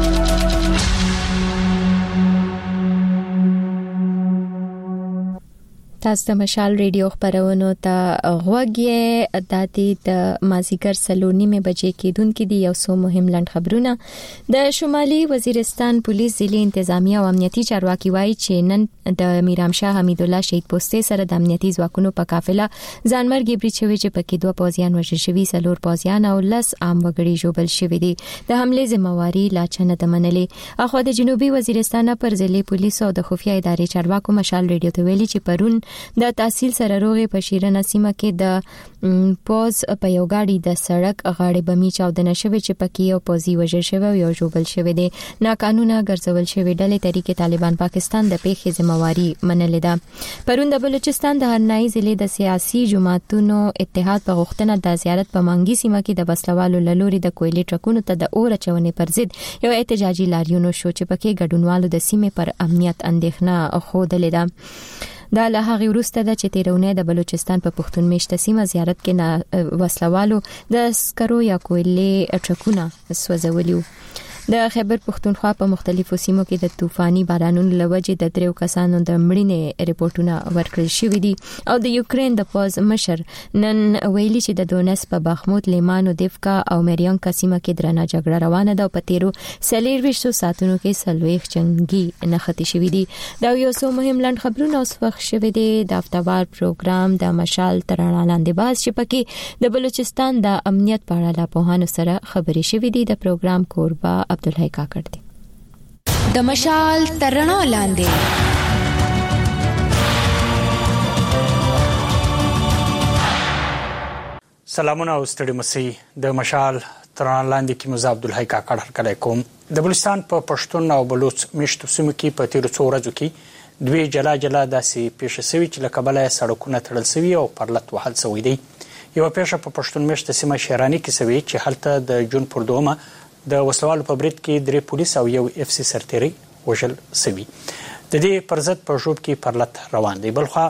تاسو د مشال ریډیو خبرونو ته غوږی د د مازیګر سلو نیمه بجې کېدونکې دي یو څو مهم لنډ خبرونه. د شمالي وزیرستان پولیس ضلع انتظامیه او امنیتي چارواکي وایي چې نن د میرام شاه حمید الله شهید پوسټ سره د امنیتي ځواکونو په قافله ځانمرګي برید شوی چې پکې دوه پوځیان وژل شوي، څلور پوځیان او لس عام وګړي ژوبل شوي دي. د حمله ذمہواری لا چنه د منلې. اخو د جنوبي وزیرستان پر ضلع پولیس او د خفیه ادارې چارواکو مشال ریډیو ته ویلي چې پرون د تحصیل سره روغې په شیرنه سیمه کې د پوز په یو گاډي د سړک غاړې بمی چاودنه شوې چې پکې یو پوزي وژل شوی او یو ژوبل شوی دی. ناقانونه ګرځول شوی ډلې طریقې طالبان پاکستان د پیښې ذمہواری منلې ده. پرون د بلوچستان د هرنای ضلع د سیاسي جماعتونو اتحاد په غوښتنه د زیارت په مانګي سیمه کې د وسلوالو لوري د کویلې ټرکونو ته د اور چونې پر ضد یو احتجاجي لاریون شو چې پکې ګډونوالو د سیمې پر امنیت اندېښنه خوده لیده. دا له هغه وروسته د چتیرونه د بلوچستان په پښتون میشته سیمه زیارت کې وسلوالو د سکرو یا کویلې ټرکونه سوځولیو. د خیبر پښتونخوا په مختلفو سیمو کې د طوفاني بارانونو لوجې د دریو کسانو د مړینې ریپورتونه ورکړل شوې دي او د یوکرين د پوز مشر نن ویلي چې د دونس په باخموت لیمان او دیفکا او مریانکا سیمه کې درنه جګړه روانه ده او په تیرو سلیرويشتو ساتونو کې سلويخ جنگي نښتې شوې دي. دا یو څو مهم لنډ خبرونه اوس وخت شوې دي. د افتوار پروګرام د مشال ترانه لاندې باز چې پکې د بلوچستان د امنیت په اړه لا پوهانو سره خبرې شوې دي. د پروګرام کوربه عبدالحی کاکړ دی. د مشال ترانه لاندې سلامونه او ستړي مسي. د مشال ترانه لاندې کې مزه عبدالحی کاکړ هرکلی کوم. د بلوچستان په پښتون او بلوچ میشتو سیمو کې په تیرو څو ورځو کې دوی جلا جلا داسې پیښه شوې چې له کبله سړکونه تړل شوي او پرلط وهل شوی دی. یو پیښه په پښتون میشته سیمه شیرانی کې شوې چې هلته د جون پر دومه د وسلوالو په برید کې درې پولیس او یو اف سی سرتیری وژل شوي. د دې پر ضد په ژوب کې پرلط روان دی. بلخوا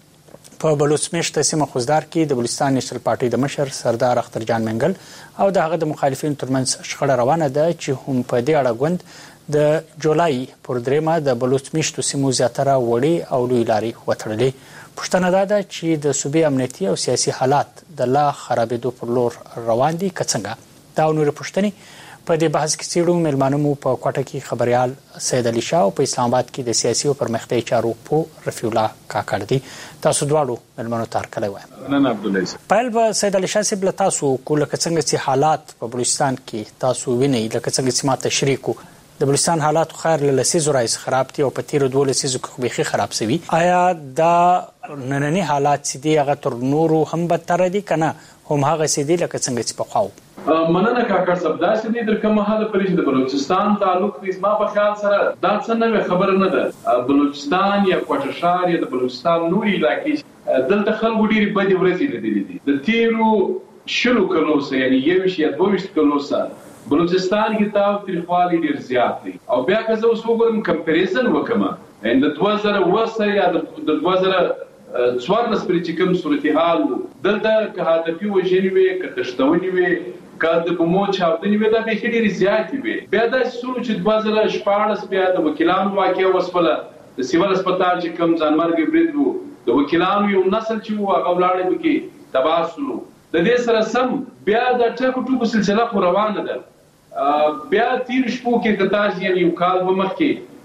په بلوچ میشته سیمه خوزدار کې د بلوچستان نیشنل پارټي د مشر سردار اختر جان منګل او د هغه د مخالفینو ترمنځ شخړه روانه ده چې هم په دې اړه غوند د جولای پر دریمه د بلوچ میشتو سیمو زیاتره وړي او لوی لارې وتړلې. پښتنه دا ده چې د صوبې امنیتي او سیاسي حالات د لا خرابېدو پر لور روان دي که څنګه. دا نور پښتني په دې بحث کې سیړو ملمانو مو په کوټه کې خبريال سید علي شاه او په اسلام آباد کې د سیاسي او پرمختیايي چارو په رفیع الله کاکړ دي. تاسو دواړو ملمانو ته هرکلی وایم. نن عبدالله پایل به سید علي شاه صاحب له تاسو کو لکه څنګه چې حالات په بلوچستان کې تاسو وینئ لکه څنګه چې ما تشریح کو د بلوچستان حالات خیر له لسیزو راځي خراب دي او په تیرو دوه لسیزو کې خو بيخي خراب شوي. آیا دا نننی حالات چې دي هغه تر نورو هم بدتر دي کنه هم هغه سي دي لکه څنګه چې په خواو؟ مننه کاکړ صاحب. دا چې د کومه حاله پرې چې د بلوچستان تعلق د اسما په خیال سره دا څه نه خبره نه ده. بلوچستان یا کوټه ښار یا د بلوچستان نوري علاقې دلته خلکو ډېری بدې ورځې لیدلې دي. د تیرو شلو کلو سره یعنی یویشت یا دویشت کلو سره بلوچستان کې تاو تاریخوالي ډېر زیات دی. او بیا که زه اوس وګورم کمپیریزن وکړم د دوه زره اووه سره یا د دوه زره څوارلس پورې چې کوم صورتحال و دلته که هدفي وژنې وې که تښتونې وې که د بمو چاودنې وې دا بیخي ډېرې زیاتې وې. بیا داسې شو چې دوه زره شپاړس بیا د وکیلانو واقعه وسوله. د سیول هسپتال چې کوم ځانمرګي برید و د وکیلانو یو نسل چې و هغه ولاړې پکې تباه شو. د دې سره سم بیا د ټاکو ټوکو سلسله خو روانه ده. بیا تیر شپو کې د تاسو یعنی یو کال په مخ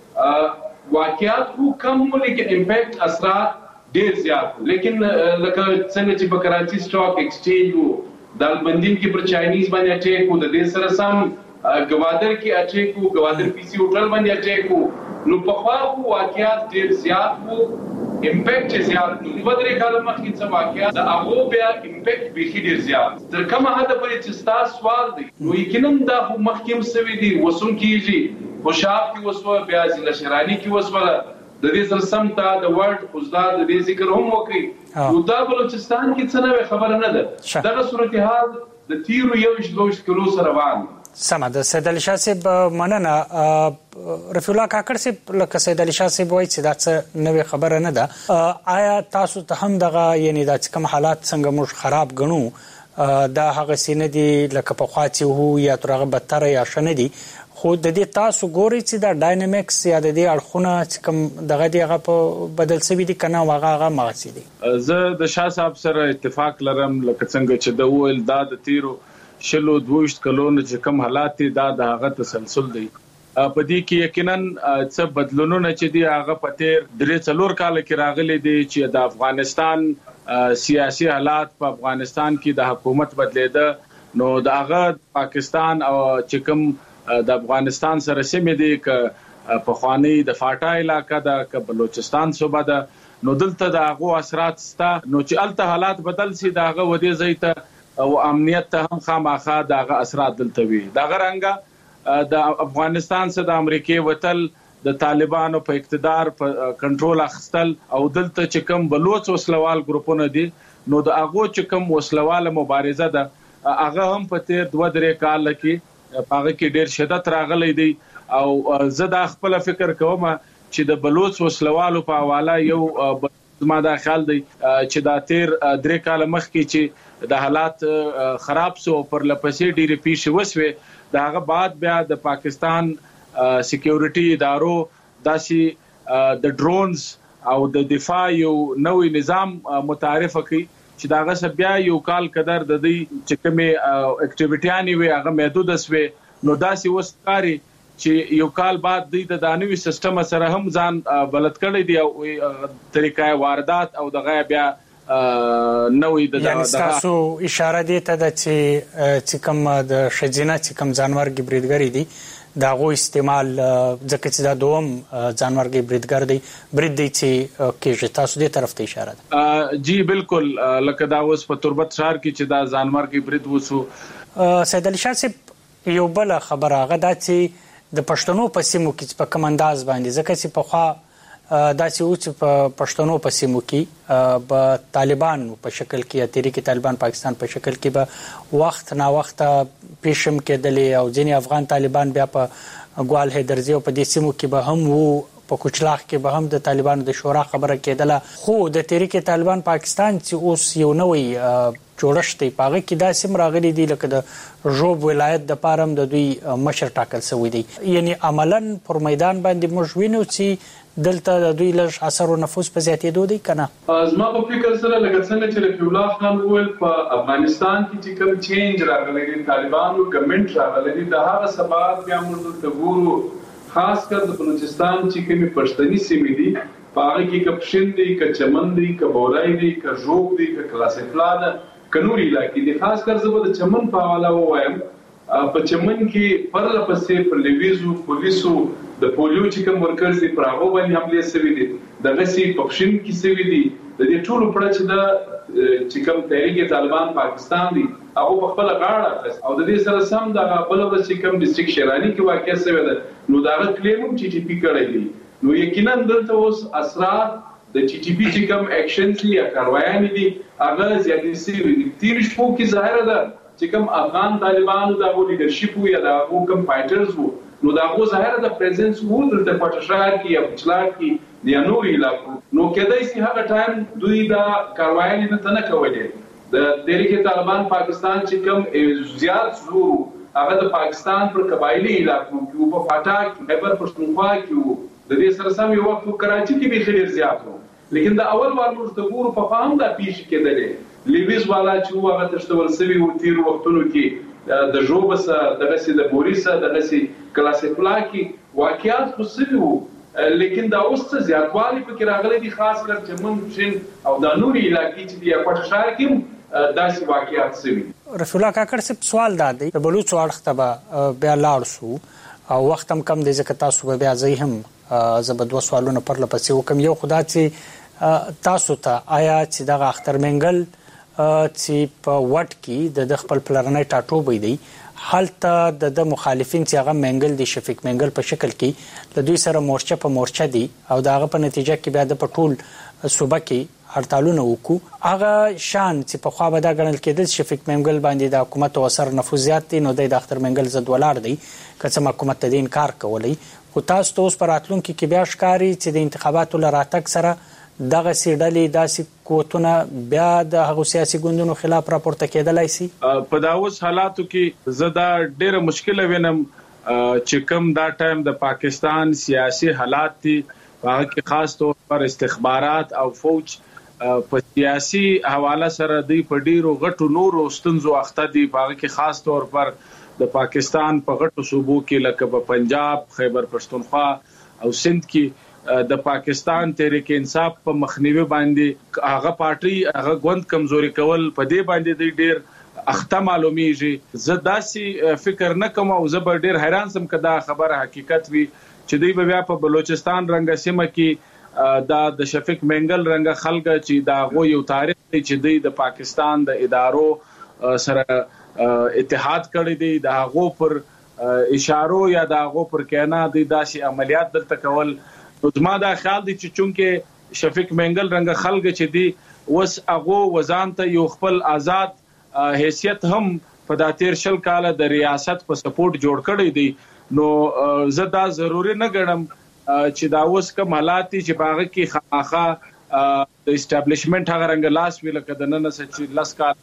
کې واقعیات خو کم وو لیکن امپیکټ اثرات ډېر زیات وو. لیکن لکه څنګه چې په کراچي سټاک ایکسچینج وو د البندین کې پر چاینیز باندې اٹیک وو د دې سره سم ګوادر کې اٹیک وو ګوادر پی سی هوټل باندې اٹیک وو نو په خوا خو واقعیات ډېر زیات وو امپیکټ زیات نو دوه درې کاله مخکې څه واقعیات د هغو بیا امپیکټ بیخي ډېر زیات تر کومه حده پورې چې ستا سوال دی نو یقینا دا خو مخکې هم سوي دي اوس هم کېږي خوشاب کې وسوه بیا ضلع شراني کې وسوله د دې سره سم ته د ورډ خوزدار د دې ذکر هم وکړي نو دا بلوچستان کې څه نوې خبره نه ده دغه صورتحال د تیرو یویشت دویشت کلو سره روان سمه ده. سید علي شاه صاحب مننه. رفیع الله کاکړ صاحب لکه سید علي شاه صاحب وایي چې دا څه نوې خبره نه ده. آیا تاسو ته هم دغه یعنې دا چې کوم حالات څنګه موږ خراب ګڼو دا هغه سینه دي لکه په خواچی وو یا ترغه بدتر یا شنه دي خو د دې تاسو ګوري چې دا ډاینامیکس یا د دې اړخونه چې کوم دغه دی هغه په بدل سوي دي کنه واغه هغه مغسي دي. زه د شاه صاحب سره اتفاق لرم لکه څنګه چې د ویل دا د تیرو شلو دویشت کلونو چې کوم حالات دي دا د هغه تسلسل دی. په دې کې یقینا څه بدلونونه چې دی هغه په تیر درې څلور کال کې راغلي دي چې د افغانستان سیاسي حالات په افغانستان کې د حکومت بدلیده نو د هغه پاکستان او چې کوم د افغانستان سره سیمه دي ک په خواني د فاټا علاقې د ک بلوچستان صوبه ده نو دلته د هغه اثرات ستا نو چې الته حالات بدل سي د هغه ودی زیته او امنیت ته هم خامخا د هغه اثرات دلته وي د غرنګه د افغانستان سره د امریکای وتل د طالبانو په اقتدار په کنټرول اخستل او دلته چې کوم بلوچ وسلوال ګروپونه دي نو د هغه چې کوم وسلواله مبارزه ده هغه هم په تیر دوه درې کال کې هغه کې ډیر شدت راغلی دی او زه د خپل فکر کوم چې د بلوچ وسلوالو په حواله یو ما دا خیال دی چې دا تیر درې کال مخکې چې د حالات خراب سو پر لپسې ډیره پیښه وسوي داغه بعد بیا د پاکستان سکیورټي ادارو داسي د ډرونز او د دفاع یو نوې نظام متعارف کړي چې داغه سره بیا یو کال قدر د دې چې کومه اکټیویټیانی وي هغه محدود اسوي نو داسي وسکاري چې یو کال بعد د دانوي سیستم سره هم ځان بلد کړی دی او طریقې واردات او دغه بیا نوې د یعنی تاسو اشاره دي ته د چې کوم د شجینه چې کوم ځانمرګي بریدګری دي دا غو استعمال ځکه چې دا دوم ځانمرګي بریدګر دی برید دی چې کېږي تاسو دې طرف ته اشاره ده. جی بالکل لکه دا اوس په تربت شهر کې چې دا ځانمرګي برید وسو. سید علي شاه صاحب یو بل خبره هغه دا چې د پښتنو په سیمو کې په کوم انداز باندې ځکه چې په خوا دا چې اوس په پښتنو په سیمو کې په طالبان په شکل کې یا تحریک طالبان پاکستان په شکل کې به وخت نا وخت پیشم کېدلې او ځینې افغان طالبان بیا په ګوال هیدرزي او په دې سیمو کې به هم وو په کوچلاخ کې به هم د طالبانو د شورا خبره کېدله خو د تحریک طالبان پاکستان چې اوس یو نوې جوړښت دی پاغه کې دا سیم راغلي دي لکه د ژوب ولایت د پارم د دوی مشر ټاکل شوی دی یعنی عملاً پر میدان باندې موږ وینو چې دلته د دوی لږ اثر او نفوذ په زیاتېدو دی کنه. زما په فکر سره لکه څنګه چې رفیع الله خان وویل په افغانستان کې چې کوم چینج راغلی دی طالبانو ګورنمنت راغلی دی د هغه سبب بیا موږ ته ګورو خاص کر د بلوچستان چې کومې پښتني سیمې دي په هغه کې کپشن دی ک چمن دی ک بورای دی ک ژوب دی ک کلاسیفلا ده ک نوري علاقې دي خاص کر زه د چمن په حواله وایم په چمن کې پرله پسې پر لویزو پولیسو د پولیو چې کوم ورکرز دي پر هغه باندې حمله شوې دي د غسي پښین کې شوې دي د دې ټولو پړه چې د چې کوم تحریک طالبان پاکستان دي هغه په خپل غاړه او د دې سره سم د بل ور چې کوم ډیسټریکټ شرانی کې واقع شوی ده نو دا کلیم چې ټي پی کړی دي نو یقینا دلته اوس اثرات د ټي ټي پی چې کوم اکشنز یا کاروایي دي هغه زیاتې شوي دي تیر شپو کې ظاهر ده چې کوم افغان طالبانو د لیډرشپ یا د کوم فایټرز وو نو دا غو ظاهر د پریزنس وو د پټشار کې یا چلار کې د نوري علاقو نو کېدای شي هغه ټایم دوی دا کاروایي نه تنه کولې د تحریک طالبان پاکستان چې کوم زیات زور هغه د پاکستان پر قبایلی علاقو کې په فاټا خیبر پښتونخوا کې وو د دې سره سم یو وخت کراچي کې به خیر زیات وو لیکن دا اول وار موږ د ګورو په فهم دا پیښ کېدلې لیویز والا چې هغه تشتول سوي و تیر وختونو کې د جوبس د غسي د بوریسا د غسي کلاسیکلا کې واقعیات خو سوي وو لیکن دا اوس څه زیاتوالی پکې راغلي دي خاص کر چمن شین او د نوري علاقې چې د پټشار کې داسې واقعیات سوي. رسول الله کاکړ صاحب سوال دا دی د بلوچ اړخ ته بیا لاړ شو او وخت هم کم دی ځکه تاسو بیا ځای هم زبدو سوالونه پر لپسې وکم یو خدا چې تاسو ته آیا چې دغه اخترمنګل چې په وټ کې د خپل پلرنۍ ټاټوبې دی هلته د مخالفین چې هغه منګل دي شفیق منګل په شکل کې د دوی سره مورچه په مورچه دي او دغه په نتیجه کې بیا د پټول صوبه کې هړتالونه وکړو هغه شان چې په خوا به دا ګڼل کېدل شفیق منګل باندې د حکومت او اثر نفوذ زیات دي نو د اختر منګل زد ولاړ دی که څه حکومت ته دین کار کولی خو تاسو ته اوس پر راتلونکي کې بیا ښکاري چې د انتخاباتو له راتګ سره دغه سیډلې داسې قوتونه بیا د هغو سیاسي ګوندونو خلاف راپورته کېدلای شي؟ په دا اوس حالاتو کې زه دا ډېره مشکله وینم چې کوم دا ټایم د پاکستان سیاسي حالات دي، هغه کې خاص طور پر استخبارات او فوج په سیاسي حواله سره دی په ډیرو غټو نورو ستونزو اخته دي. هغه کې خاص طور پر د پاکستان په غټو صوبو کې لکه په پنجاب، خیبر پښتونخوا او سند کې د پاکستان تحریک انصاف په مخنیوي باندې هغه پارټي هغه غوند کمزوري کول په دې باندې دی ډیر اخته معلومیږي. زه داسې فکر نه کوم او زه به ډیر حیران سم کدا خبره حقیقت وي چې دی بیا په بلوچستان رنګ سیمه کې دا د شفیق منګل رنګ خلک چې دا غو یو تاریخ دی چې دی د پاکستان د ادارو سره اتحاد کړی دی، دا غو پر اشارو یا دا غو پر کینا دی داسې عملیات دلته کول. نو زما دا خیال دی چې چونکه شفیق منګل رنګ خلک چې دی وس هغه وزن ته یو خپل آزاد حیثیت هم په دا تیر شل کال د ریاست په سپورټ جوړ کړی دی. نو زه دا ضروری نه ګڼم چې دا اوس کوم حالات چې باغ کې خاخه د اسټابلیشمنت هغه رنګ لاس ویل کده نه نه چې لاس کال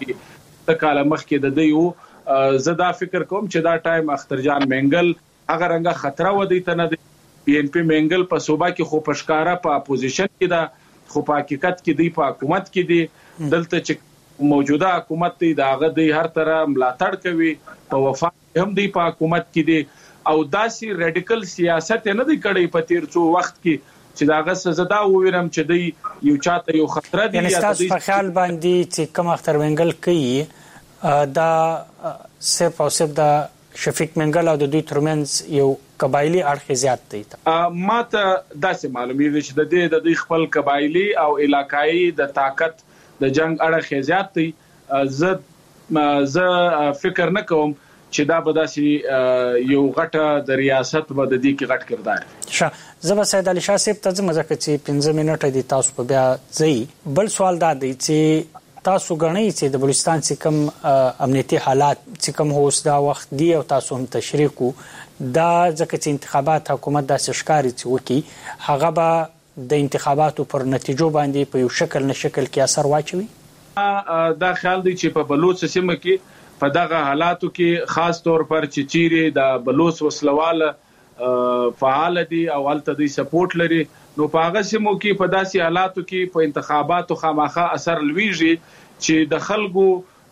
د کال مخ کې د دیو زه دا فکر کوم چې دا ټایم اخترجان منګل هغه رنګ خطر و دی ته نه دی. پی ان پی منګل په صوبه کې خو پښکارا په اپوزیشن کې دا، خو په حقیقت کې دی په حکومت کې دی. دلته چې موجوده حکومت دی داغه دی هر طرح ملاتړ کوي، په وفا هم دی په حکومت کې دی او داسې ریډیکل سیاست نه دی کړی په تیر څو وخت کې چې داغه سزا ووینم چې دی یو چاته یو خطر دی. یعنی تاسو په خیال باندې چې کوم اختر منګل کوي دا صرف او صرف د شفیق منګل او د دوی ترمنځ یو قبایلی اړخ زیات دی؟ ما ته داسې معلومیږي چې د دې د دوی خپل قبایلی او علاقائی د طاقت د جنگ اړخ زیات دی. زه زه فکر نه کوم چې دا به داسې یو غټه د ریاست به د دې کې غټ کردار. ښه، زه به سید علي شاه صاحب ته ځم ځکه چې پنځه منټه دي تاسو په بیا ځئ. بل سوال دا دی چې تاسو غنئ چې د بلوچستان چې کوم امنیتي حالات چې کوم اوس دا وخت دی او تاسو هم تشریح کو دا ځکه چې انتخابات حکومت داسې ښکاري چې وکړي هغه به د انتخاباتو پر نتیجو باندې په یو شکل نه شکل کې اثر واچوي. دا خیال دی چې په بلوچ سیمه کې په دغه حالاتو کې خاص طور پر چې چیرې د بلوچ وسلواله فعال دي او هلته دوی سپورټ لري، نو په هغه سیمو کې په داسې حالاتو کې په انتخاباتو خامخا اثر لویږي چې د خلکو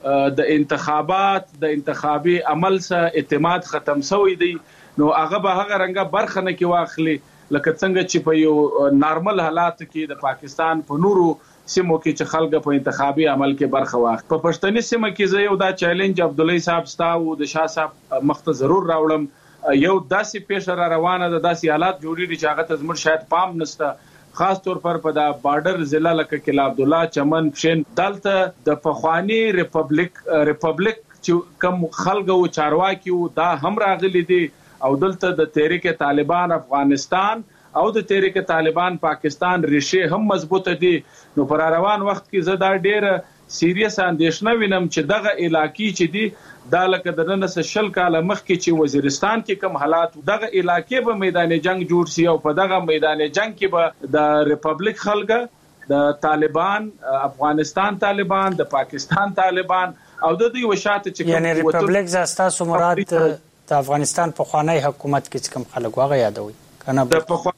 د انتخابات د انتخابي عمل سره اعتماد ختم شوی دی. نو هغه به هغه رنګه برخه نه کې واخلي لکه څنګه چې په یو نارمل حالات کې د پاکستان په نورو سیمو کې چې خلک په انتخابي عمل کې برخه واخلي. په پښتني سیمه کې زه یو دا چیلنج عبدالله صاحب ستاو د شاه صاحب مخته ضرور راوړم. یو داسې پیښه را روانه ده، داسې حالات جوړیږي چې هغه ته زموږ شاید پام نشته، خاص طور پر په دا بارډر ضلع لکه کلا عبدالله، چمن، پښین، دلته د پخوانی ریپبلیک ریپبلیک چې کوم خلک او چارواکي دا هم راغلي دي او دلته د تحریک طالبان افغانستان او د تحریک طالبان پاکستان ریشه هم مضبوطه دي. نو پر روان وخت کې زه دا ډېر سیریس اندېښنه وینم چې دغه علاقې چې دي دا لکه د نن څخه شل کال مخکې چې وزیرستان کې کوم حالات دغه علاقې به میدان جنگ جوړ شي او په دغه میدان جنگ کې به د ریپبلیک خلک، د طالبان، افغانستان طالبان، د پاکستان طالبان او د دوی وشاته چې یعنی ریپبلیک زاستاسو مراد د افغانستان په خوانی حکومت کې کوم خلک واغ یادوي کنه د په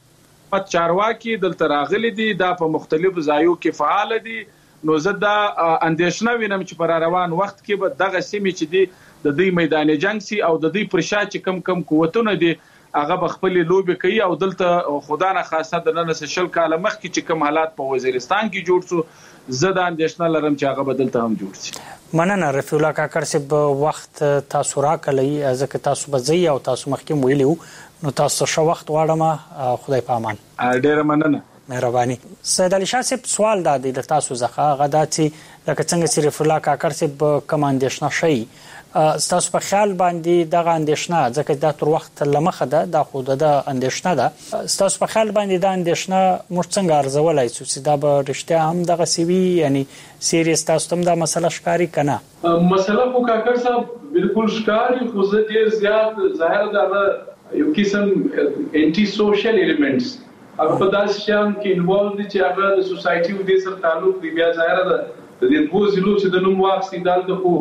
چارواکي دلته راغلي دي، دا په مختلفو ځایو کې فعال دي. نو زه دا اندېښنه وینم چې پر روان وخت کې به دغه سیمې چې دي د دوی میدان جنگ سي او د دوی پر شا چې کم کم قوتونه دي هغه به خپل لوبي کوي او دلته خدا نه خاصه د نن څخه شل کال مخکې چې کوم حالات په وزیرستان کې جوړ شو زه دا اندېښنه لرم چې هغه به دلته هم جوړ شي. مننه رفیع الله کاکړ صاحب، وخت تاسو راکړی ځکه تاسو به ځئ او تاسو مخکې ویلو نو تاسو ښه وخت غواړم. خدای په امان. ډېره مننه. مهرباني. سید علي شاه صاحب، سوال دا دی د تاسو څخه غدا چې لکه څنګه چې رفیع الله کاکړ صاحب کوم اندېښنه شي تاسو په خیال باندې دغه اندېښنه ځکه دا تر وخت لمخه ده دا خو د اندېښنه ده تاسو په خیال باندې دا اندېښنه موږ څنګه ارزولای شو چې دا به رښتیا هم دغه سیوی یعنی سیریس تاسو هم دا مسله ښکاری کنه؟ مسله خو کاکړ صاحب بالکل ښکاری خو زه ډیر زیات ظاهر ده یو قسم انټي سوشل الیمنټس هغه په داسې شیان کې انوالو دي چې هغه د سوسایټي او د سره تعلق دی. بیا ظاهره ده د دې دوه ضلعو چې د نوم واخیستي دلته خو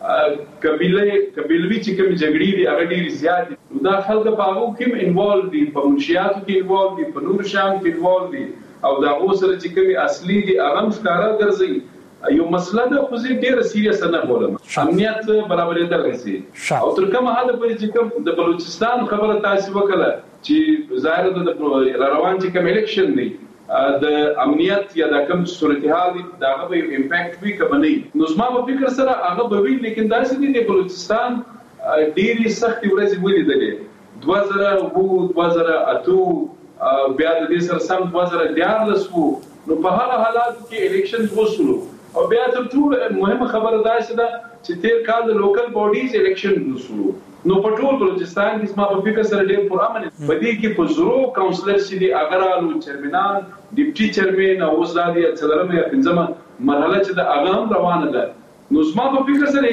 قبیله قبیلوي چې کوم جګړې دي هغه ډېرې زیات دي. نو دا خلک په هغو کې هم انوالو دي، په منشیاتو کې انوالو دي، په نورو شیانو کې انوالو دي او د هغو سره چې کومې اصلي دي هغه هم ښکاره ګرځوي. یو مسله ده خو زه ډېره سیریس نه بولم، امنیت برابرېدلی سي. او تر کومه حده پورې چې کوم د بلوچستان خبره تاسې وکړه چې ظاهره ده د روان چې کوم الیکشن دی د امنیت یا د کوم صورتحال دی د هغه به یو امپیکټ وي که به نه وي. نو زما په فکر سره هغه به وي، لیکن داسې دي د بلوچستان ډېرې سختې ورځې ولیدلې، دوه زره اووه دوه زره اته بیا د دې سره سم دوه زره دیارلس وو. نو په هغه حالاتو کې الیکشن وشولو او بیا تر ټولو مهمه خبره داسې ده چې تیر کال د لوکل باډیز الیکشن وشولو. نو په ټول بلوچستان کې زما په فکر سره ډېر پرامن په دې کې په زرو کاونسلر چې دي هغه رالو، چیرمنان، ډیپټي چیرمن او اوس دا د څلورمه یا پنځمه مرحله چې د هغه هم روانه ده. نو زما په فکر سره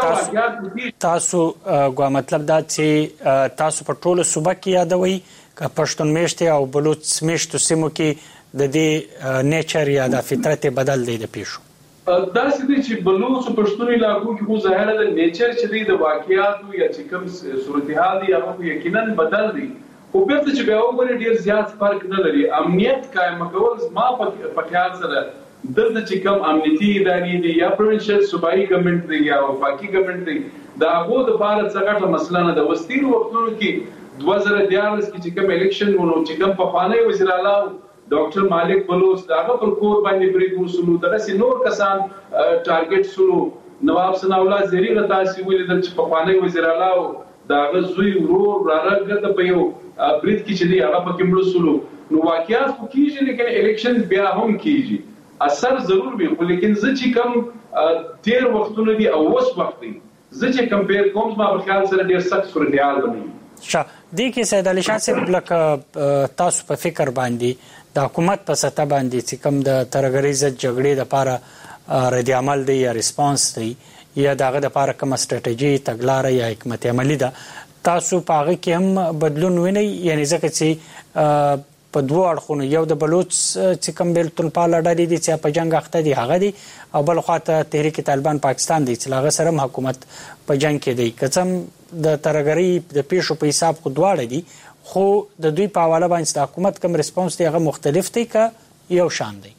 یو تاسو ګوا مطلب دا چې تاسو په ټولو صوبه کې یادوي که پښتون میشته او بلوچ میشته سیمو کې د دې نیچر یا د فطرت بدل دی د پیښو داسې دی چې بلوچ او پښتون علاقو کې خو ظاهره د نیچر چې دی د واقعیاتو یا چې کوم صورتحال دی هغه یقینا بدل دی، خو بیرته چې بیا وګورئ ډېر زیات فرق نه لري. امنیت قایم کول زما په خیال سره دلته چې کوم امنیتي ادارې دي یا پروینشل صوبایي ګورنمنټ دی یا وفاقي ګورنمنټ دی د هغو دپاره څه ګټه مسله نه ده. اوس تېرو وختونو کې دوه زره دیارلس کې چې کوم الیکشن ونو چې کوم پخوانی وزیر اعلی ډاکټر مالک بلوچ د هغه پر کور باندې برید وسولو، دغسې نور کسان ټارګټ سولو. نواب ثناء الله زري له تاسې ولیدل چې پخوانی وزیر اعلی او د هغه زوی ورور رارګرده په یو برید کې چې دی هغه پکې مړه سولو. نو واقعیات خو کېږي لیکن الیکشن بیا هم کېږي، اثر ضرور وي. خو لیکن زه چې کوم تیر وختونه دي او اوس وخت دی زه چې کمپیر کوم زما په خیال سره ډېر سخت صورتحال بنوي. ښه دې کې سید علي شاه صاحب لکه تاسو په فکر باندې د حکومت په سطح باندې چې کوم د ترهګرۍ ضد جګړې دپاره رد عمل دی یا ریسپانس دی یا د هغه دپاره کومه سټراټیجي تګلاره یا حکمت عملي ده، تاسو په هغه کې هم بدلون وینئ؟ یعنې ځکه چې په دوو اړخونو یو د بلوچ چې کوم بېلتونپاله ډلې دي چې په جنګ اخته دي هغه دي، او بل خواته تحریک طالبان پاکستان دی چې له هغه سره هم حکومت په جنګ کې دی. که څه هم د ترهګرۍ د پیښو په حساب خو دواړه دي، خو د دوی په حواله باندې د حکومت کوم ریسپانس دی هغه مختلف دی که یو شان دی؟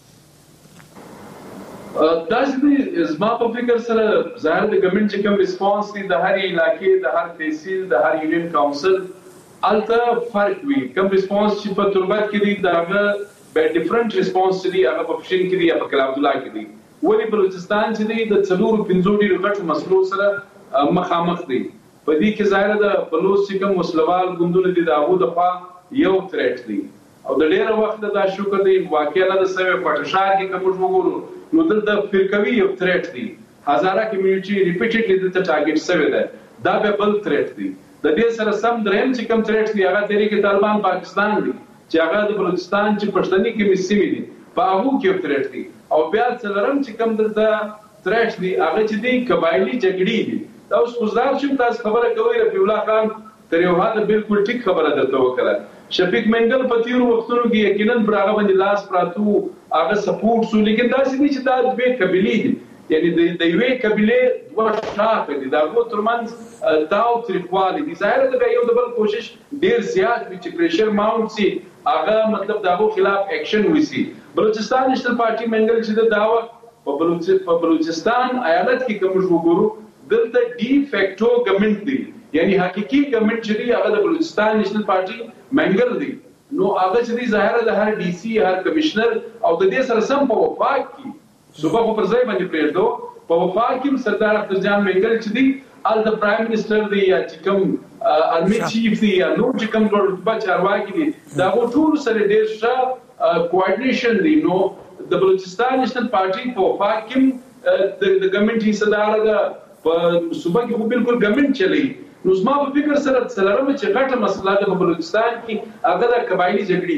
داسې دی زما په فکر سره ظاهر د ګورنمنټ چې کوم ریسپانس دی د هرې علاقې د هر تحصیل د هر یونین کاونسل هلته فرق وي. کوم ریسپانس چې په تربت کې دی د هغه به ډیفرنٹ ریسپانس چې دی هغه په پښین کې دی یا په کلاب الله کې دی. ولې بلوچستان چې دی د څلورو پنځو ډېرو غټو مسلو سره مخامخ دی. په دې کې ظاهره د بلوچ چې کوم وسلوال ګوندونه دي د هغو دخوا یو تھریټ دی او د ډېره وخته دا شکر دی واقع نه ده سوی. کوټشار کې که موږ وګورو نو دلته فرقوي یو تھریټ دی، هزاره کمیونټي ریپیټډلی دلته ټارګټ سوی ده، دا بیا بل تھریټ دی. د دې سره سم درېیم چې کوم تھریټ دی هغه تحریک طالبان پاکستان دی چې هغه د بلوچستان چې پښتني کومې سیمې دي په هغو کې یو تھریټ دی. او بیا څلورم چې کوم دلته تھریټ دی هغه چې دی قبایلي جګړې دي. دا اوس خزدار شم تاسو خبره کوئ رفیع الله خان تر یو حده بالکل ټیک خبره درته وکړه. شفیق منګل په تیرو وختونو کې یقینا پر هغه باندې لاس پراتو هغه سپورټ سو، لیکن داسې دي چې دا دوې قبیلې دي، یعنی د یوې قبیلې دوه شاخې دي، د هغو ترمنځ داو تریخوالی دي. ظاهره ده یو د بل کوشش ډېر زیات وي چې پریشر ماونټ سي، هغه مطلب د هغو خلاف ایکشن وسي. بلوچستان نیشنل پارټي منګل چې د داوه په بلوچستان ایالت کې که موږ وګورو دلته ډي فیکټو ګورنمنټ دی، یعنی حقیقي ګورنمنټ چې دی هغه د بلوچستان نیشنل پارټي منګل دی. نو هغه چې دی ظاهره د هر ډي سي هر کمشنر او د دې سره سم په وفاق کې صوبه خو پر ځای باندې پرېږدو په وفاق کې سردار اخترجان منګل چې دی ال د پرایم منسٹر دی یا چې کوم ارمی چیف دی یا نور چې کوم رتبه چارواکي دي دا ټول سره ډېر ښه کوارډینیشن دی. نو د بلوچستان نیشنل پارټي په وفاق کې د ګورنمنټ حصدار ده، په صوبه کې خو بالکل ګورنمنټ چلی. نو زما په فکر سره څلورمه چې غټه مسله ده په بلوچستان کې هغه د قبایلي جګړې دي.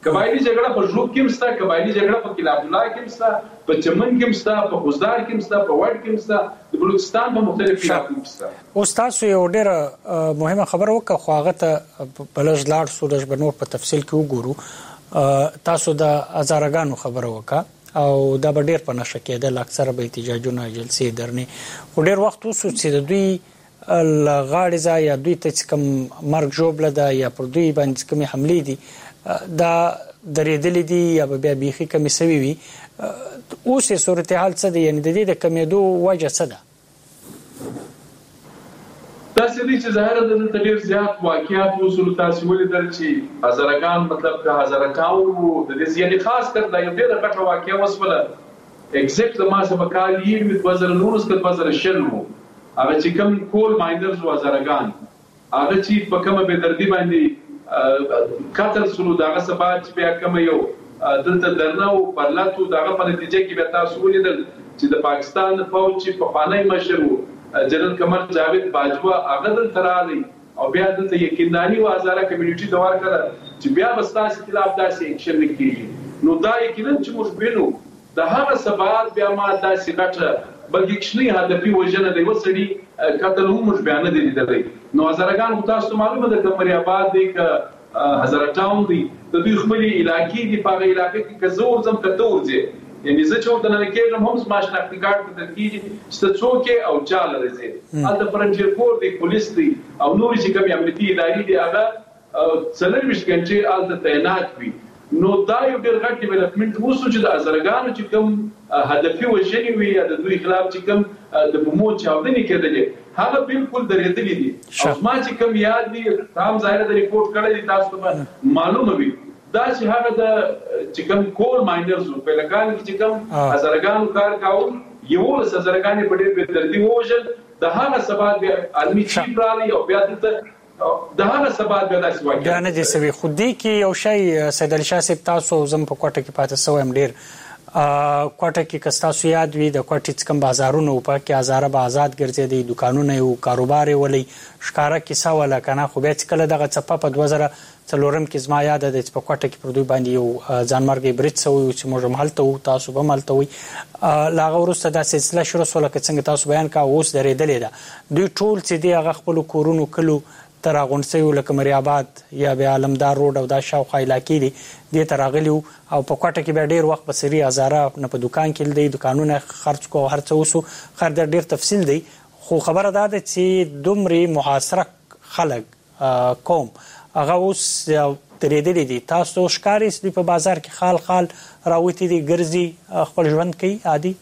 قبایلی جګړه په ژوب کې مستا، قبایلی جګړه په کلاب الله کې مستا، په چمن کې مستا، په خوزدار کې مستا، په وړ کې مستا، د بلوچستان په مختلفو علاقو کې مستا. اوس تاسو یو ډېره مهمه خبره وکړه، خو هغه ته بلج لاړ سو د بنور په تفصیل کې وګورو. تاسو د هزارګانو خبره وکړه او دا به ډېر په نشه کېدل، اکثره به احتجاجونه، جلسې، درنې، خو ډېر وخت وسو چې د دوی لغاړې ځای یا دوی ته کوم مرګ ژوبله ده یا پر دوی باندې کومې حملې دي دا درېدلې دي یا به بیا بیخي کمې سوي وي. اوس یې صورتحال څه دی؟ یعنې د دې د کمېدو وجه څه ده؟ داسې دي چې ظاهره دلته ډېر زیات واقعات وسول. تاسو ولیدل چې هزارګان مطلب که هزارګان وو د دې یعنې خاص کر دا یو ډېره غټه واقعه وسوله. اګزیکټ زما څه په کال یې دوه زره نولس کې دوه زره شل وو، هغه چې کوم کول ماینرز و هزارګان هغه چې په کومه بېدردي باندې قتل سلو، دغه سبا چې بیا کوم یو دلته درنه او پرلاتو دغه په نتیجه کې بیا تاسو ولیدل چې د پاکستان فوج چې پخوانی مشر و جنرال قمر جاوید باجوا هغه دلته راغی او بیا دلته یقینداني و هزاره کمیونټي ته ورکړه چې بیا به ستاسو خلاف داسې اکشن نه کېږي. نو دا یقینا چې موږ وینو د هغه سبا بیا ما داسې غټه بلکې کښنی هدفي وژنه دی وسړي قتل هم موږ بیا نه دی لیدلی. نو هزارګان خو تاسو ته معلومه ده که مري آباد دی که هزاره ټاون دی، د دوی خپلې علاقې دي. په هغه علاقې کې که زه ورځم که ته ورځې، یعنې زه چې ورته ننه کېږم هم زما شناختي کارت کتل کېږي چې ته څوک یې او چا لرې ځې. هلته فرنټیر فورس دی، پولیس دی او نورې چې کومې امنیتي ادارې دي هغه څلرویشت ګنټې هلته تعینات وي. نو دا یو ډېر غټ ډیولپمنټ وسو چې د هزارګانو چې کوم هدفي وژنې وي یا د دوی خلاف چې کوم د بمو چاودنې کېدلې هغه بالکل درېدلې دي. او زما چې کوم یاد دي هم ظاهره د ریپورټ کړی دي، تاسو ته معلومه وي دا چې هغه د چې کوم کول ماینرز وو په لګان کې چې کوم هزارګانو کار کاوه، یولس هزارګانې په ډېر بېدردي ووژل. د هغه سبا بیا عالمي چیف راغلی او بیا دلته د هغه سبا بیا داسې واقع بیا نه دي سوي. خو دې کې یو شی سید علي شاه صاحب، تاسو زم په کوټه کې پاتې سوی یم ډېر کوټه کې که ستاسو یاد وي د کوټې څه کوم بازارونه وو، په کې هزاره به آزاد ګرځېدی، دوکانونه یې وو، کاروبار یې ولی، ښکاره کیسه وله که نه. خو بیا چې کله دغه څپه په دوه زره څلورم کې زما یاده ده چې په کوټه کې پر دوی باندې یو ځانمرګی برید سوی و چې موږ هم هلته وو، تاسو به هم هلته وئ. له هغه وروسته دا سلسله شروع شوله که څنګه تاسو بیان کړه، اوس درېدلې ده. دوی ټول چې دی هغه خپلو کورونو کلو ته راغونډ سوي وو، لکه مري آباد یا بیا علمدار روډ او دا شاوخوا علاقې دي، دې ته راغلي وو. او په کوټه کې بیا ډېر وخت په سري هزاره نه په دوکان کې دی، دوکانونه خرڅ کو او هر څه وسو. خیر دا ډېر تفصیل دی، خو خبره دا ده چې دومرې محاصره خلک قوم هغه اوس درېدلي دي. تاسو ښکاري چې دوی په بازار کې خال خال راوتي دي، ګرځي، خپل ژوند کوي عادي.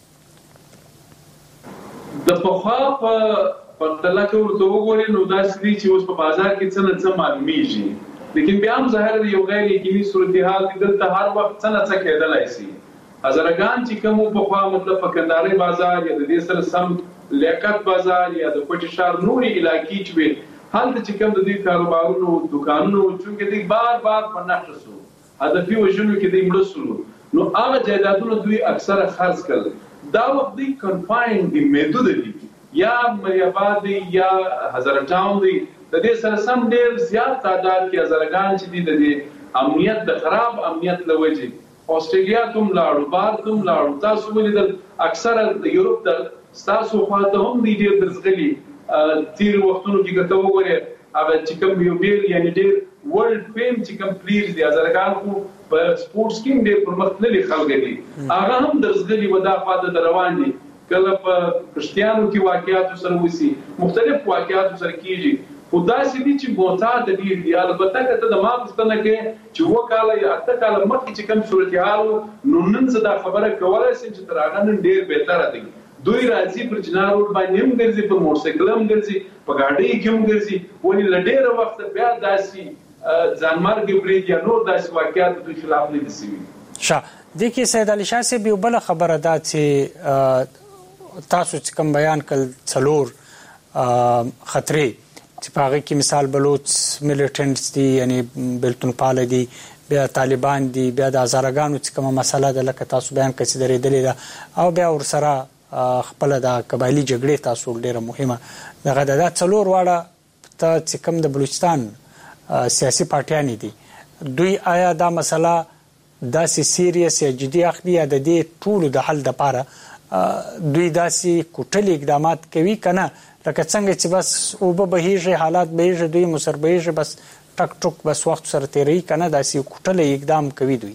د پخوا په پرتله کې ورته وګورئ نو داسې دي چې اوس په بازار کې څه نه څه معلومیږي، لیکن بیا هم ظاهره د یو غیر یقیني صورتحال دی. دلته هر وخت څه نه څه کېدلی شي. هزارګان چې کوم پخوا مطلب په کندهارۍ بازار یا د دې سره سم لیاقت بازار یا د کوټې ښار نورې علاقې چې وي، هلته چې کوم د دوی کاروبارونو دوکانونو چونکې دوی بار بار په نښه سو، هدفي وژنو کې دوی مړه سولو، نو هغه جایدادونه دوی اکثره خرڅ کړل. دا وخت دوی کنفاین دي، محدود دي، یا مري آباد دی یا هزاره ټاون دی. د دې سره سم ډېر زیات تعداد کې هزارګان چې دي د دې امنیت د خراب امنیت له وجې استرالیا ته هم لاړو، بار ته هم لاړو. تاسو ولیدل اکثره د یورپ د ستاسو خوا ته هم دی ډېر درځغلي. تېرو وختونو کې که ته وګورې هغه چې کوم یو ډېر یعنې ډېر ورلډ فیم چې کوم پلیرز دي، هزارګان خو په سپورټس کې هم ډېر پرمختللي خلک دي، هغه هم درځغلي و دا خوا ته روان دي. کله په کشتیانو کې واقعاتو سره وسی، مختلف واقعاتو سره کېږي. خو داسې دي چې معتاد ډېر دي. البته که ته د ما پوښتنه کوې چې اووه کاله یا اته کاله مخکې چې کوم صورتحال و، نو نن زه دا خبره کولی شم چې تر هغه نن ډېر بهتره دی. دوی راځي پر چنار روډ باندې هم ګرځي، په موټرسایکل هم ګرځي، په ګاډۍ کې هم ګرځي، ولې له ډېره وخته بیا داسې ځانمرګي برید یا نور داسې واقعات د دوی خلاف نه دي سوي. ښه، دې کې سید علي شاه صاحب یو بله خبره ده چې تاسو چې کوم بیان کړل څلور خطرې چې په هغې کې مثال بلوچ میلیټنټس دي، یعنې بېلتونپاله دي، بیا طالبان دي، بیا د هزارګانو چې کومه مسله ده لکه تاسو بیان کړئ چې درېدلې ده، او بیا ورسره خپله د قبایلي جګړې تاسو ډېره مهمه دغه ده. دا څلور واړه ته چې کوم د بلوچستان سیاسي پارټیانې دي دوی آیا دا مسله داسې سیریس یا جدي اخلي یا د دې ټولو د حل دپاره دوی داسې کوټلي اقدامات کوي که نه لکه څنګه چې بس اوبه بهیږي حالات بهیږي دوی مصر بهیږي بس ټک ټک بس وخت سره تیروي که نه داسې کوټلی اقدام کوي دوی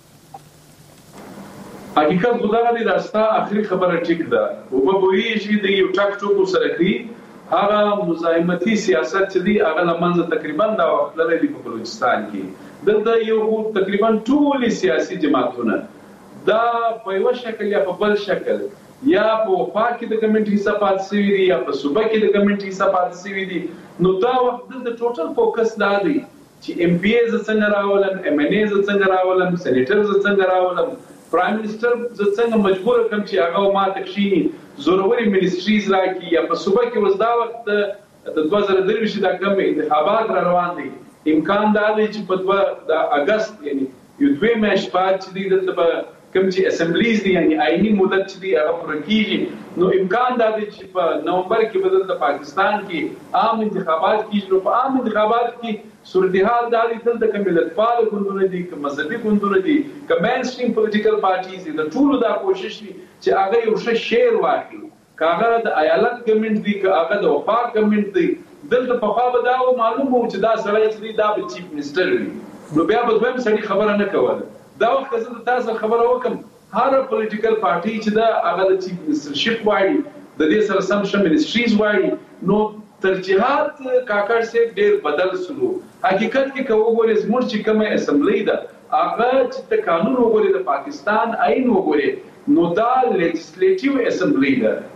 حقیقت خدغه دی دا ستا اخري خبره ټیک ده اوبه بهیږي د یو ټک ټک سره کوي هغه مزاحمتي سیاست چې دی هغه له منځه تقریبا دا وخت لري په بلوچستان کې دلته یو تقریبا ټول سیاسي جماعتونه دا په یو شکل یا په بل شکل یا په وفا کې د ګورنمنت حصہ پاتې شوي دي یا په صوبه کې د ګورنمنت حصہ پاتې شوي دي نو دا وخت د ټوټل فوکس دا دی چې ایم پی ای ز څنګه راولم ایم ان ای ز څنګه راولم سېنیټر ز څنګه راولم پرایم منسٹر ز څنګه مجبور کوم چې هغه ما تکشینی ضروري منیسټریز راکې یا په صوبه کې وز دا وخت د دوه زره درویشت د کوم انتخابات را روان دي امکان دا دی چې په دوه د اگست یعنی یو دوه میاشتې بعد چې د کوم چې اسمبلیز دي یعنی آئینی مدت چې دی هغه پوره کیږي نو امکان دا دی چې په نومبر کې بدل د پاکستان کې عام انتخابات کیږي نو په عام انتخابات کې صورتحال دا دی دلته کوم ملتپال ګوندونه دي کوم مذهبي ګوندونه دي کوم مین سټریم پولیټیکل پارټیز دي د ټولو دا کوشش دي چې هغه یو ښه شیر واخلي کاغه د ایالت ګورنمنت دی کاغه د وفاق ګورنمنت دی دلته په خوا به دا معلومه چې دا سړی چې دا به چیف منسټر وي نو بیا به دویم سړي خبره نه کوله دا وخت زه د تاسو خبره وکم هر پولیټیکل پارټي چې دا هغه د چیف منسټرشپ وایي د دې سره سم شم منسټریز وایي نو ترجیحات کاکړ سے ډېر بدل سلو حقیقت کې کوو ګورې زموږ چې کومه اسمبلی ده هغه چې د قانون وګوري د پاکستان آئین وګوري نو دا لیجسلیټیو اسمبلی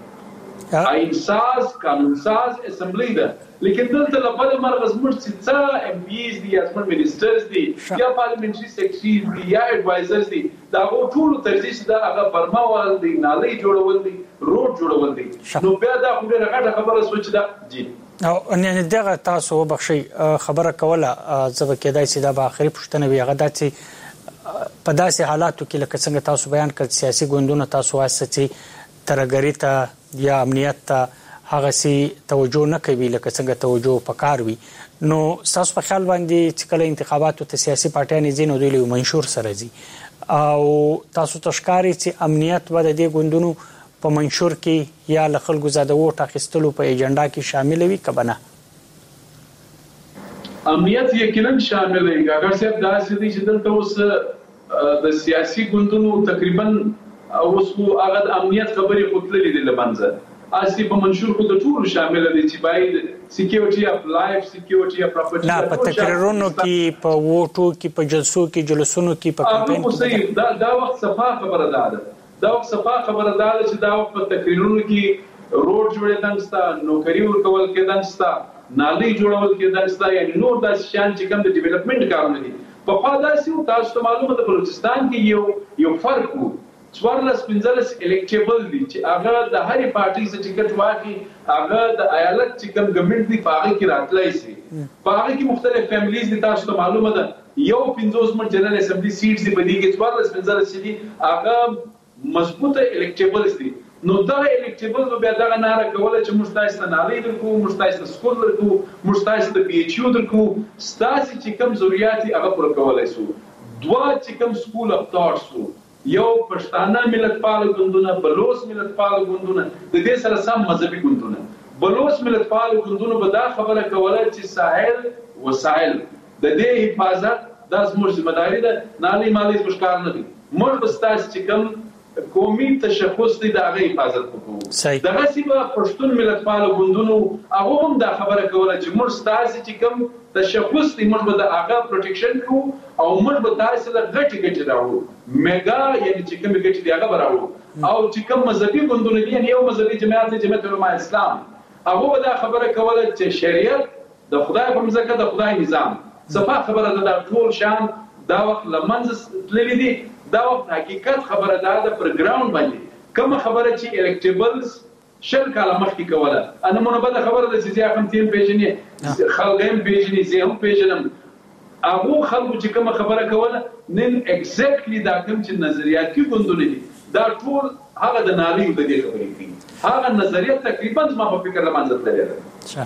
ده آئین ساز قانون ساز اسمبلی ده لیکن دلته له بل مرغ زموږ چې څه ایم پیز دي یا زموږ منسټرز دي یا پارلیمنټري سیکرټریز دي یا ایډوایزرز دي دا ټول ترجیح دا هغه برما ول دي نالۍ جوړول دي روډ جوړول دي نو بیا دا خو ډېره غټه خبره سوچ ده جی او ان دغه تاسو وبخشي خبره کوله زه کېدای سي دا به اخري پښتنه وي هغه داسې په داسې حالاتو کې لکه څنګه تاسو بیان کړ سیاسي ګوندونه تاسو واسه چې ترګری ته یا امنیت ته هغه سي توجه نه کوي لکه څنګه توجه پکار وي نو تاسو په خیال باندې چې کله انتخاباتو ته سیاسي پارټیان ځي نو دوی له منشور سره ځي او تاسو تشکاري چې امنیت و د دې ګوندونو په منشور کې یا له خلکو زاده ووټ اخیستلو په ایجنډا کې شامل وي که نه امنیت یقینا شامل دی اگر صاحب دا سدي چې دلته اوس د سیاسي ګوندونو تقریبا اوس هغه د امنیت خبرې خپلې دي لمنځه اسی په منشور کو د ټول شامل دي چې باید سکیورټي اف لایف سکیورټي اف پراپرټي نه په تقریرونو کې په ووټو کې په جلسو کې جلسونو کې په کمپاین کې دا دا وخت صفه خبره ده دا وخت صفه خبره ده چې دا وخت په تقریرونو کې روډ جوړېدل ستا نوکری ورکول کېدل ستا نالۍ جوړول کېدل ستا یعنی نور د شان چې کوم د ډیولپمنٹ کارونه دي په خوا داسې تاسو ته معلومه ده بلوچستان کې یو یو فرق وو څوارلس پنځلس الیکټیبل دي چې هغه د هرې پارټي څخه ټیکټ واخلي هغه د ایالت چې کوم ګورنمنت دی په هغه کې راتلای شي په هغه کې مختلف فیملیز دي تاسو ته معلومه ده یو پنځوس منټ جنرال اسمبلی سیټس دي په دې کې څوارلس پنځلس دي هغه مضبوطه الیکټیبلز دي نو دا الیکټیبل بیا دا ناره کوله چې موږ تاسو ته نالۍ درکو موږ تاسو ته سکول درکو موږ تاسو ته پی ایچ یو درکو ستاسو چې کوم ضرورت هغه پر کولای شو دوا چې کوم سکول اف ثاټس وو یو پښتانه ملتپال ګوندونه بلوچ ملتپال ګوندونه د دې سره سم مذهبي ګوندونه بلوچ ملتپال ګوندونه به دا خبره کوله چې ساحل وسایل د دې حفاظت د زموږ ذمہ داری ده نالۍ مالۍ زموږ کار نه دي موږ به ستاسو چې کوم قومي تشخص دی د هغه حفاظت وکړو دغه سی په پښتون ملتپال ګوندونو هغه هم دا خبره کوله چې موږ ستاسو چې کوم تشخص دی موږ به د هغه پروټیکشن کوو او موږ به تاسو له غټي غټي راوړو میګا یعنی چې کوم غټي دی هغه راوړو او چې کوم مذهبي ګوندونه دي یو مذهبي جماعت دی جماعت علماء اسلام هغه دا خبره کوله چې شریعت د خدای په مزکه د خدای نظام صفه خبره ده د ټول شان دا وخت لمنځ تللی دي دا وخت حقیقت خبره ده د پروګراوند باندې کوم خبره چې الیکټیبلز شل کاله مخکې کوله انا مونږ به خبره ده چې ځکه هم تیم پیژنې خلګم پیژنې زه هم پیژنم هغه خلکو چې کوم خبره کوله نن ایگزیکټلی دا کوم چې نظریاتي ګوندونه دي دا ټول هغه د نالۍ د دې خبرې کوي هغه نظریه تقریبا ما په فکر لمانځل لري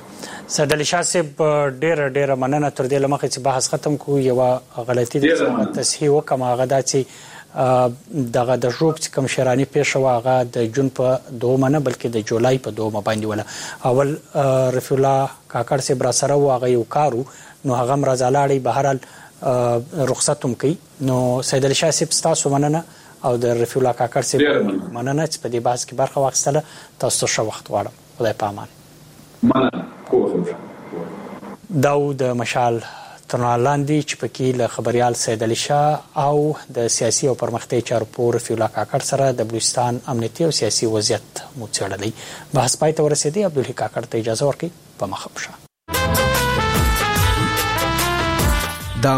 سید علي شاه صاحب ډېر ډېر مننه. تر دې لمخې چې بحث ختم کو یو غلطي د تصحیح وکم هغه دا چې دغه د ژوب چې کوم شرانی پیښه واغه د جون په دومه نه بلکې د جولای په دومه باندې ولا اول رفیع الله کاکړ صاحب را سره واغه یو کارو نو هغه مرزالاړي بهرال رخصتوم کوي. نو سید علي شاه صاحب تاسو مننه او د رفیع الله کاکړ صاحب مننه چې په دې بحث کې برخه واخیستله. تاسو ښه وخت غواړم. خدای پامان. مننه. داو د مشال ترنال لاندې چې پکې له خبريال سید علي شاه او د سیاسي او پرمختیا چارو په رفیع الله کاکړ سره د بلوچستان امنیتي او سیاسي وضعیت مو څېړلی. بحث پای ته ورسېدی. عبدالحی کاکړ ته اجازه ورکړئ. په مخه شه.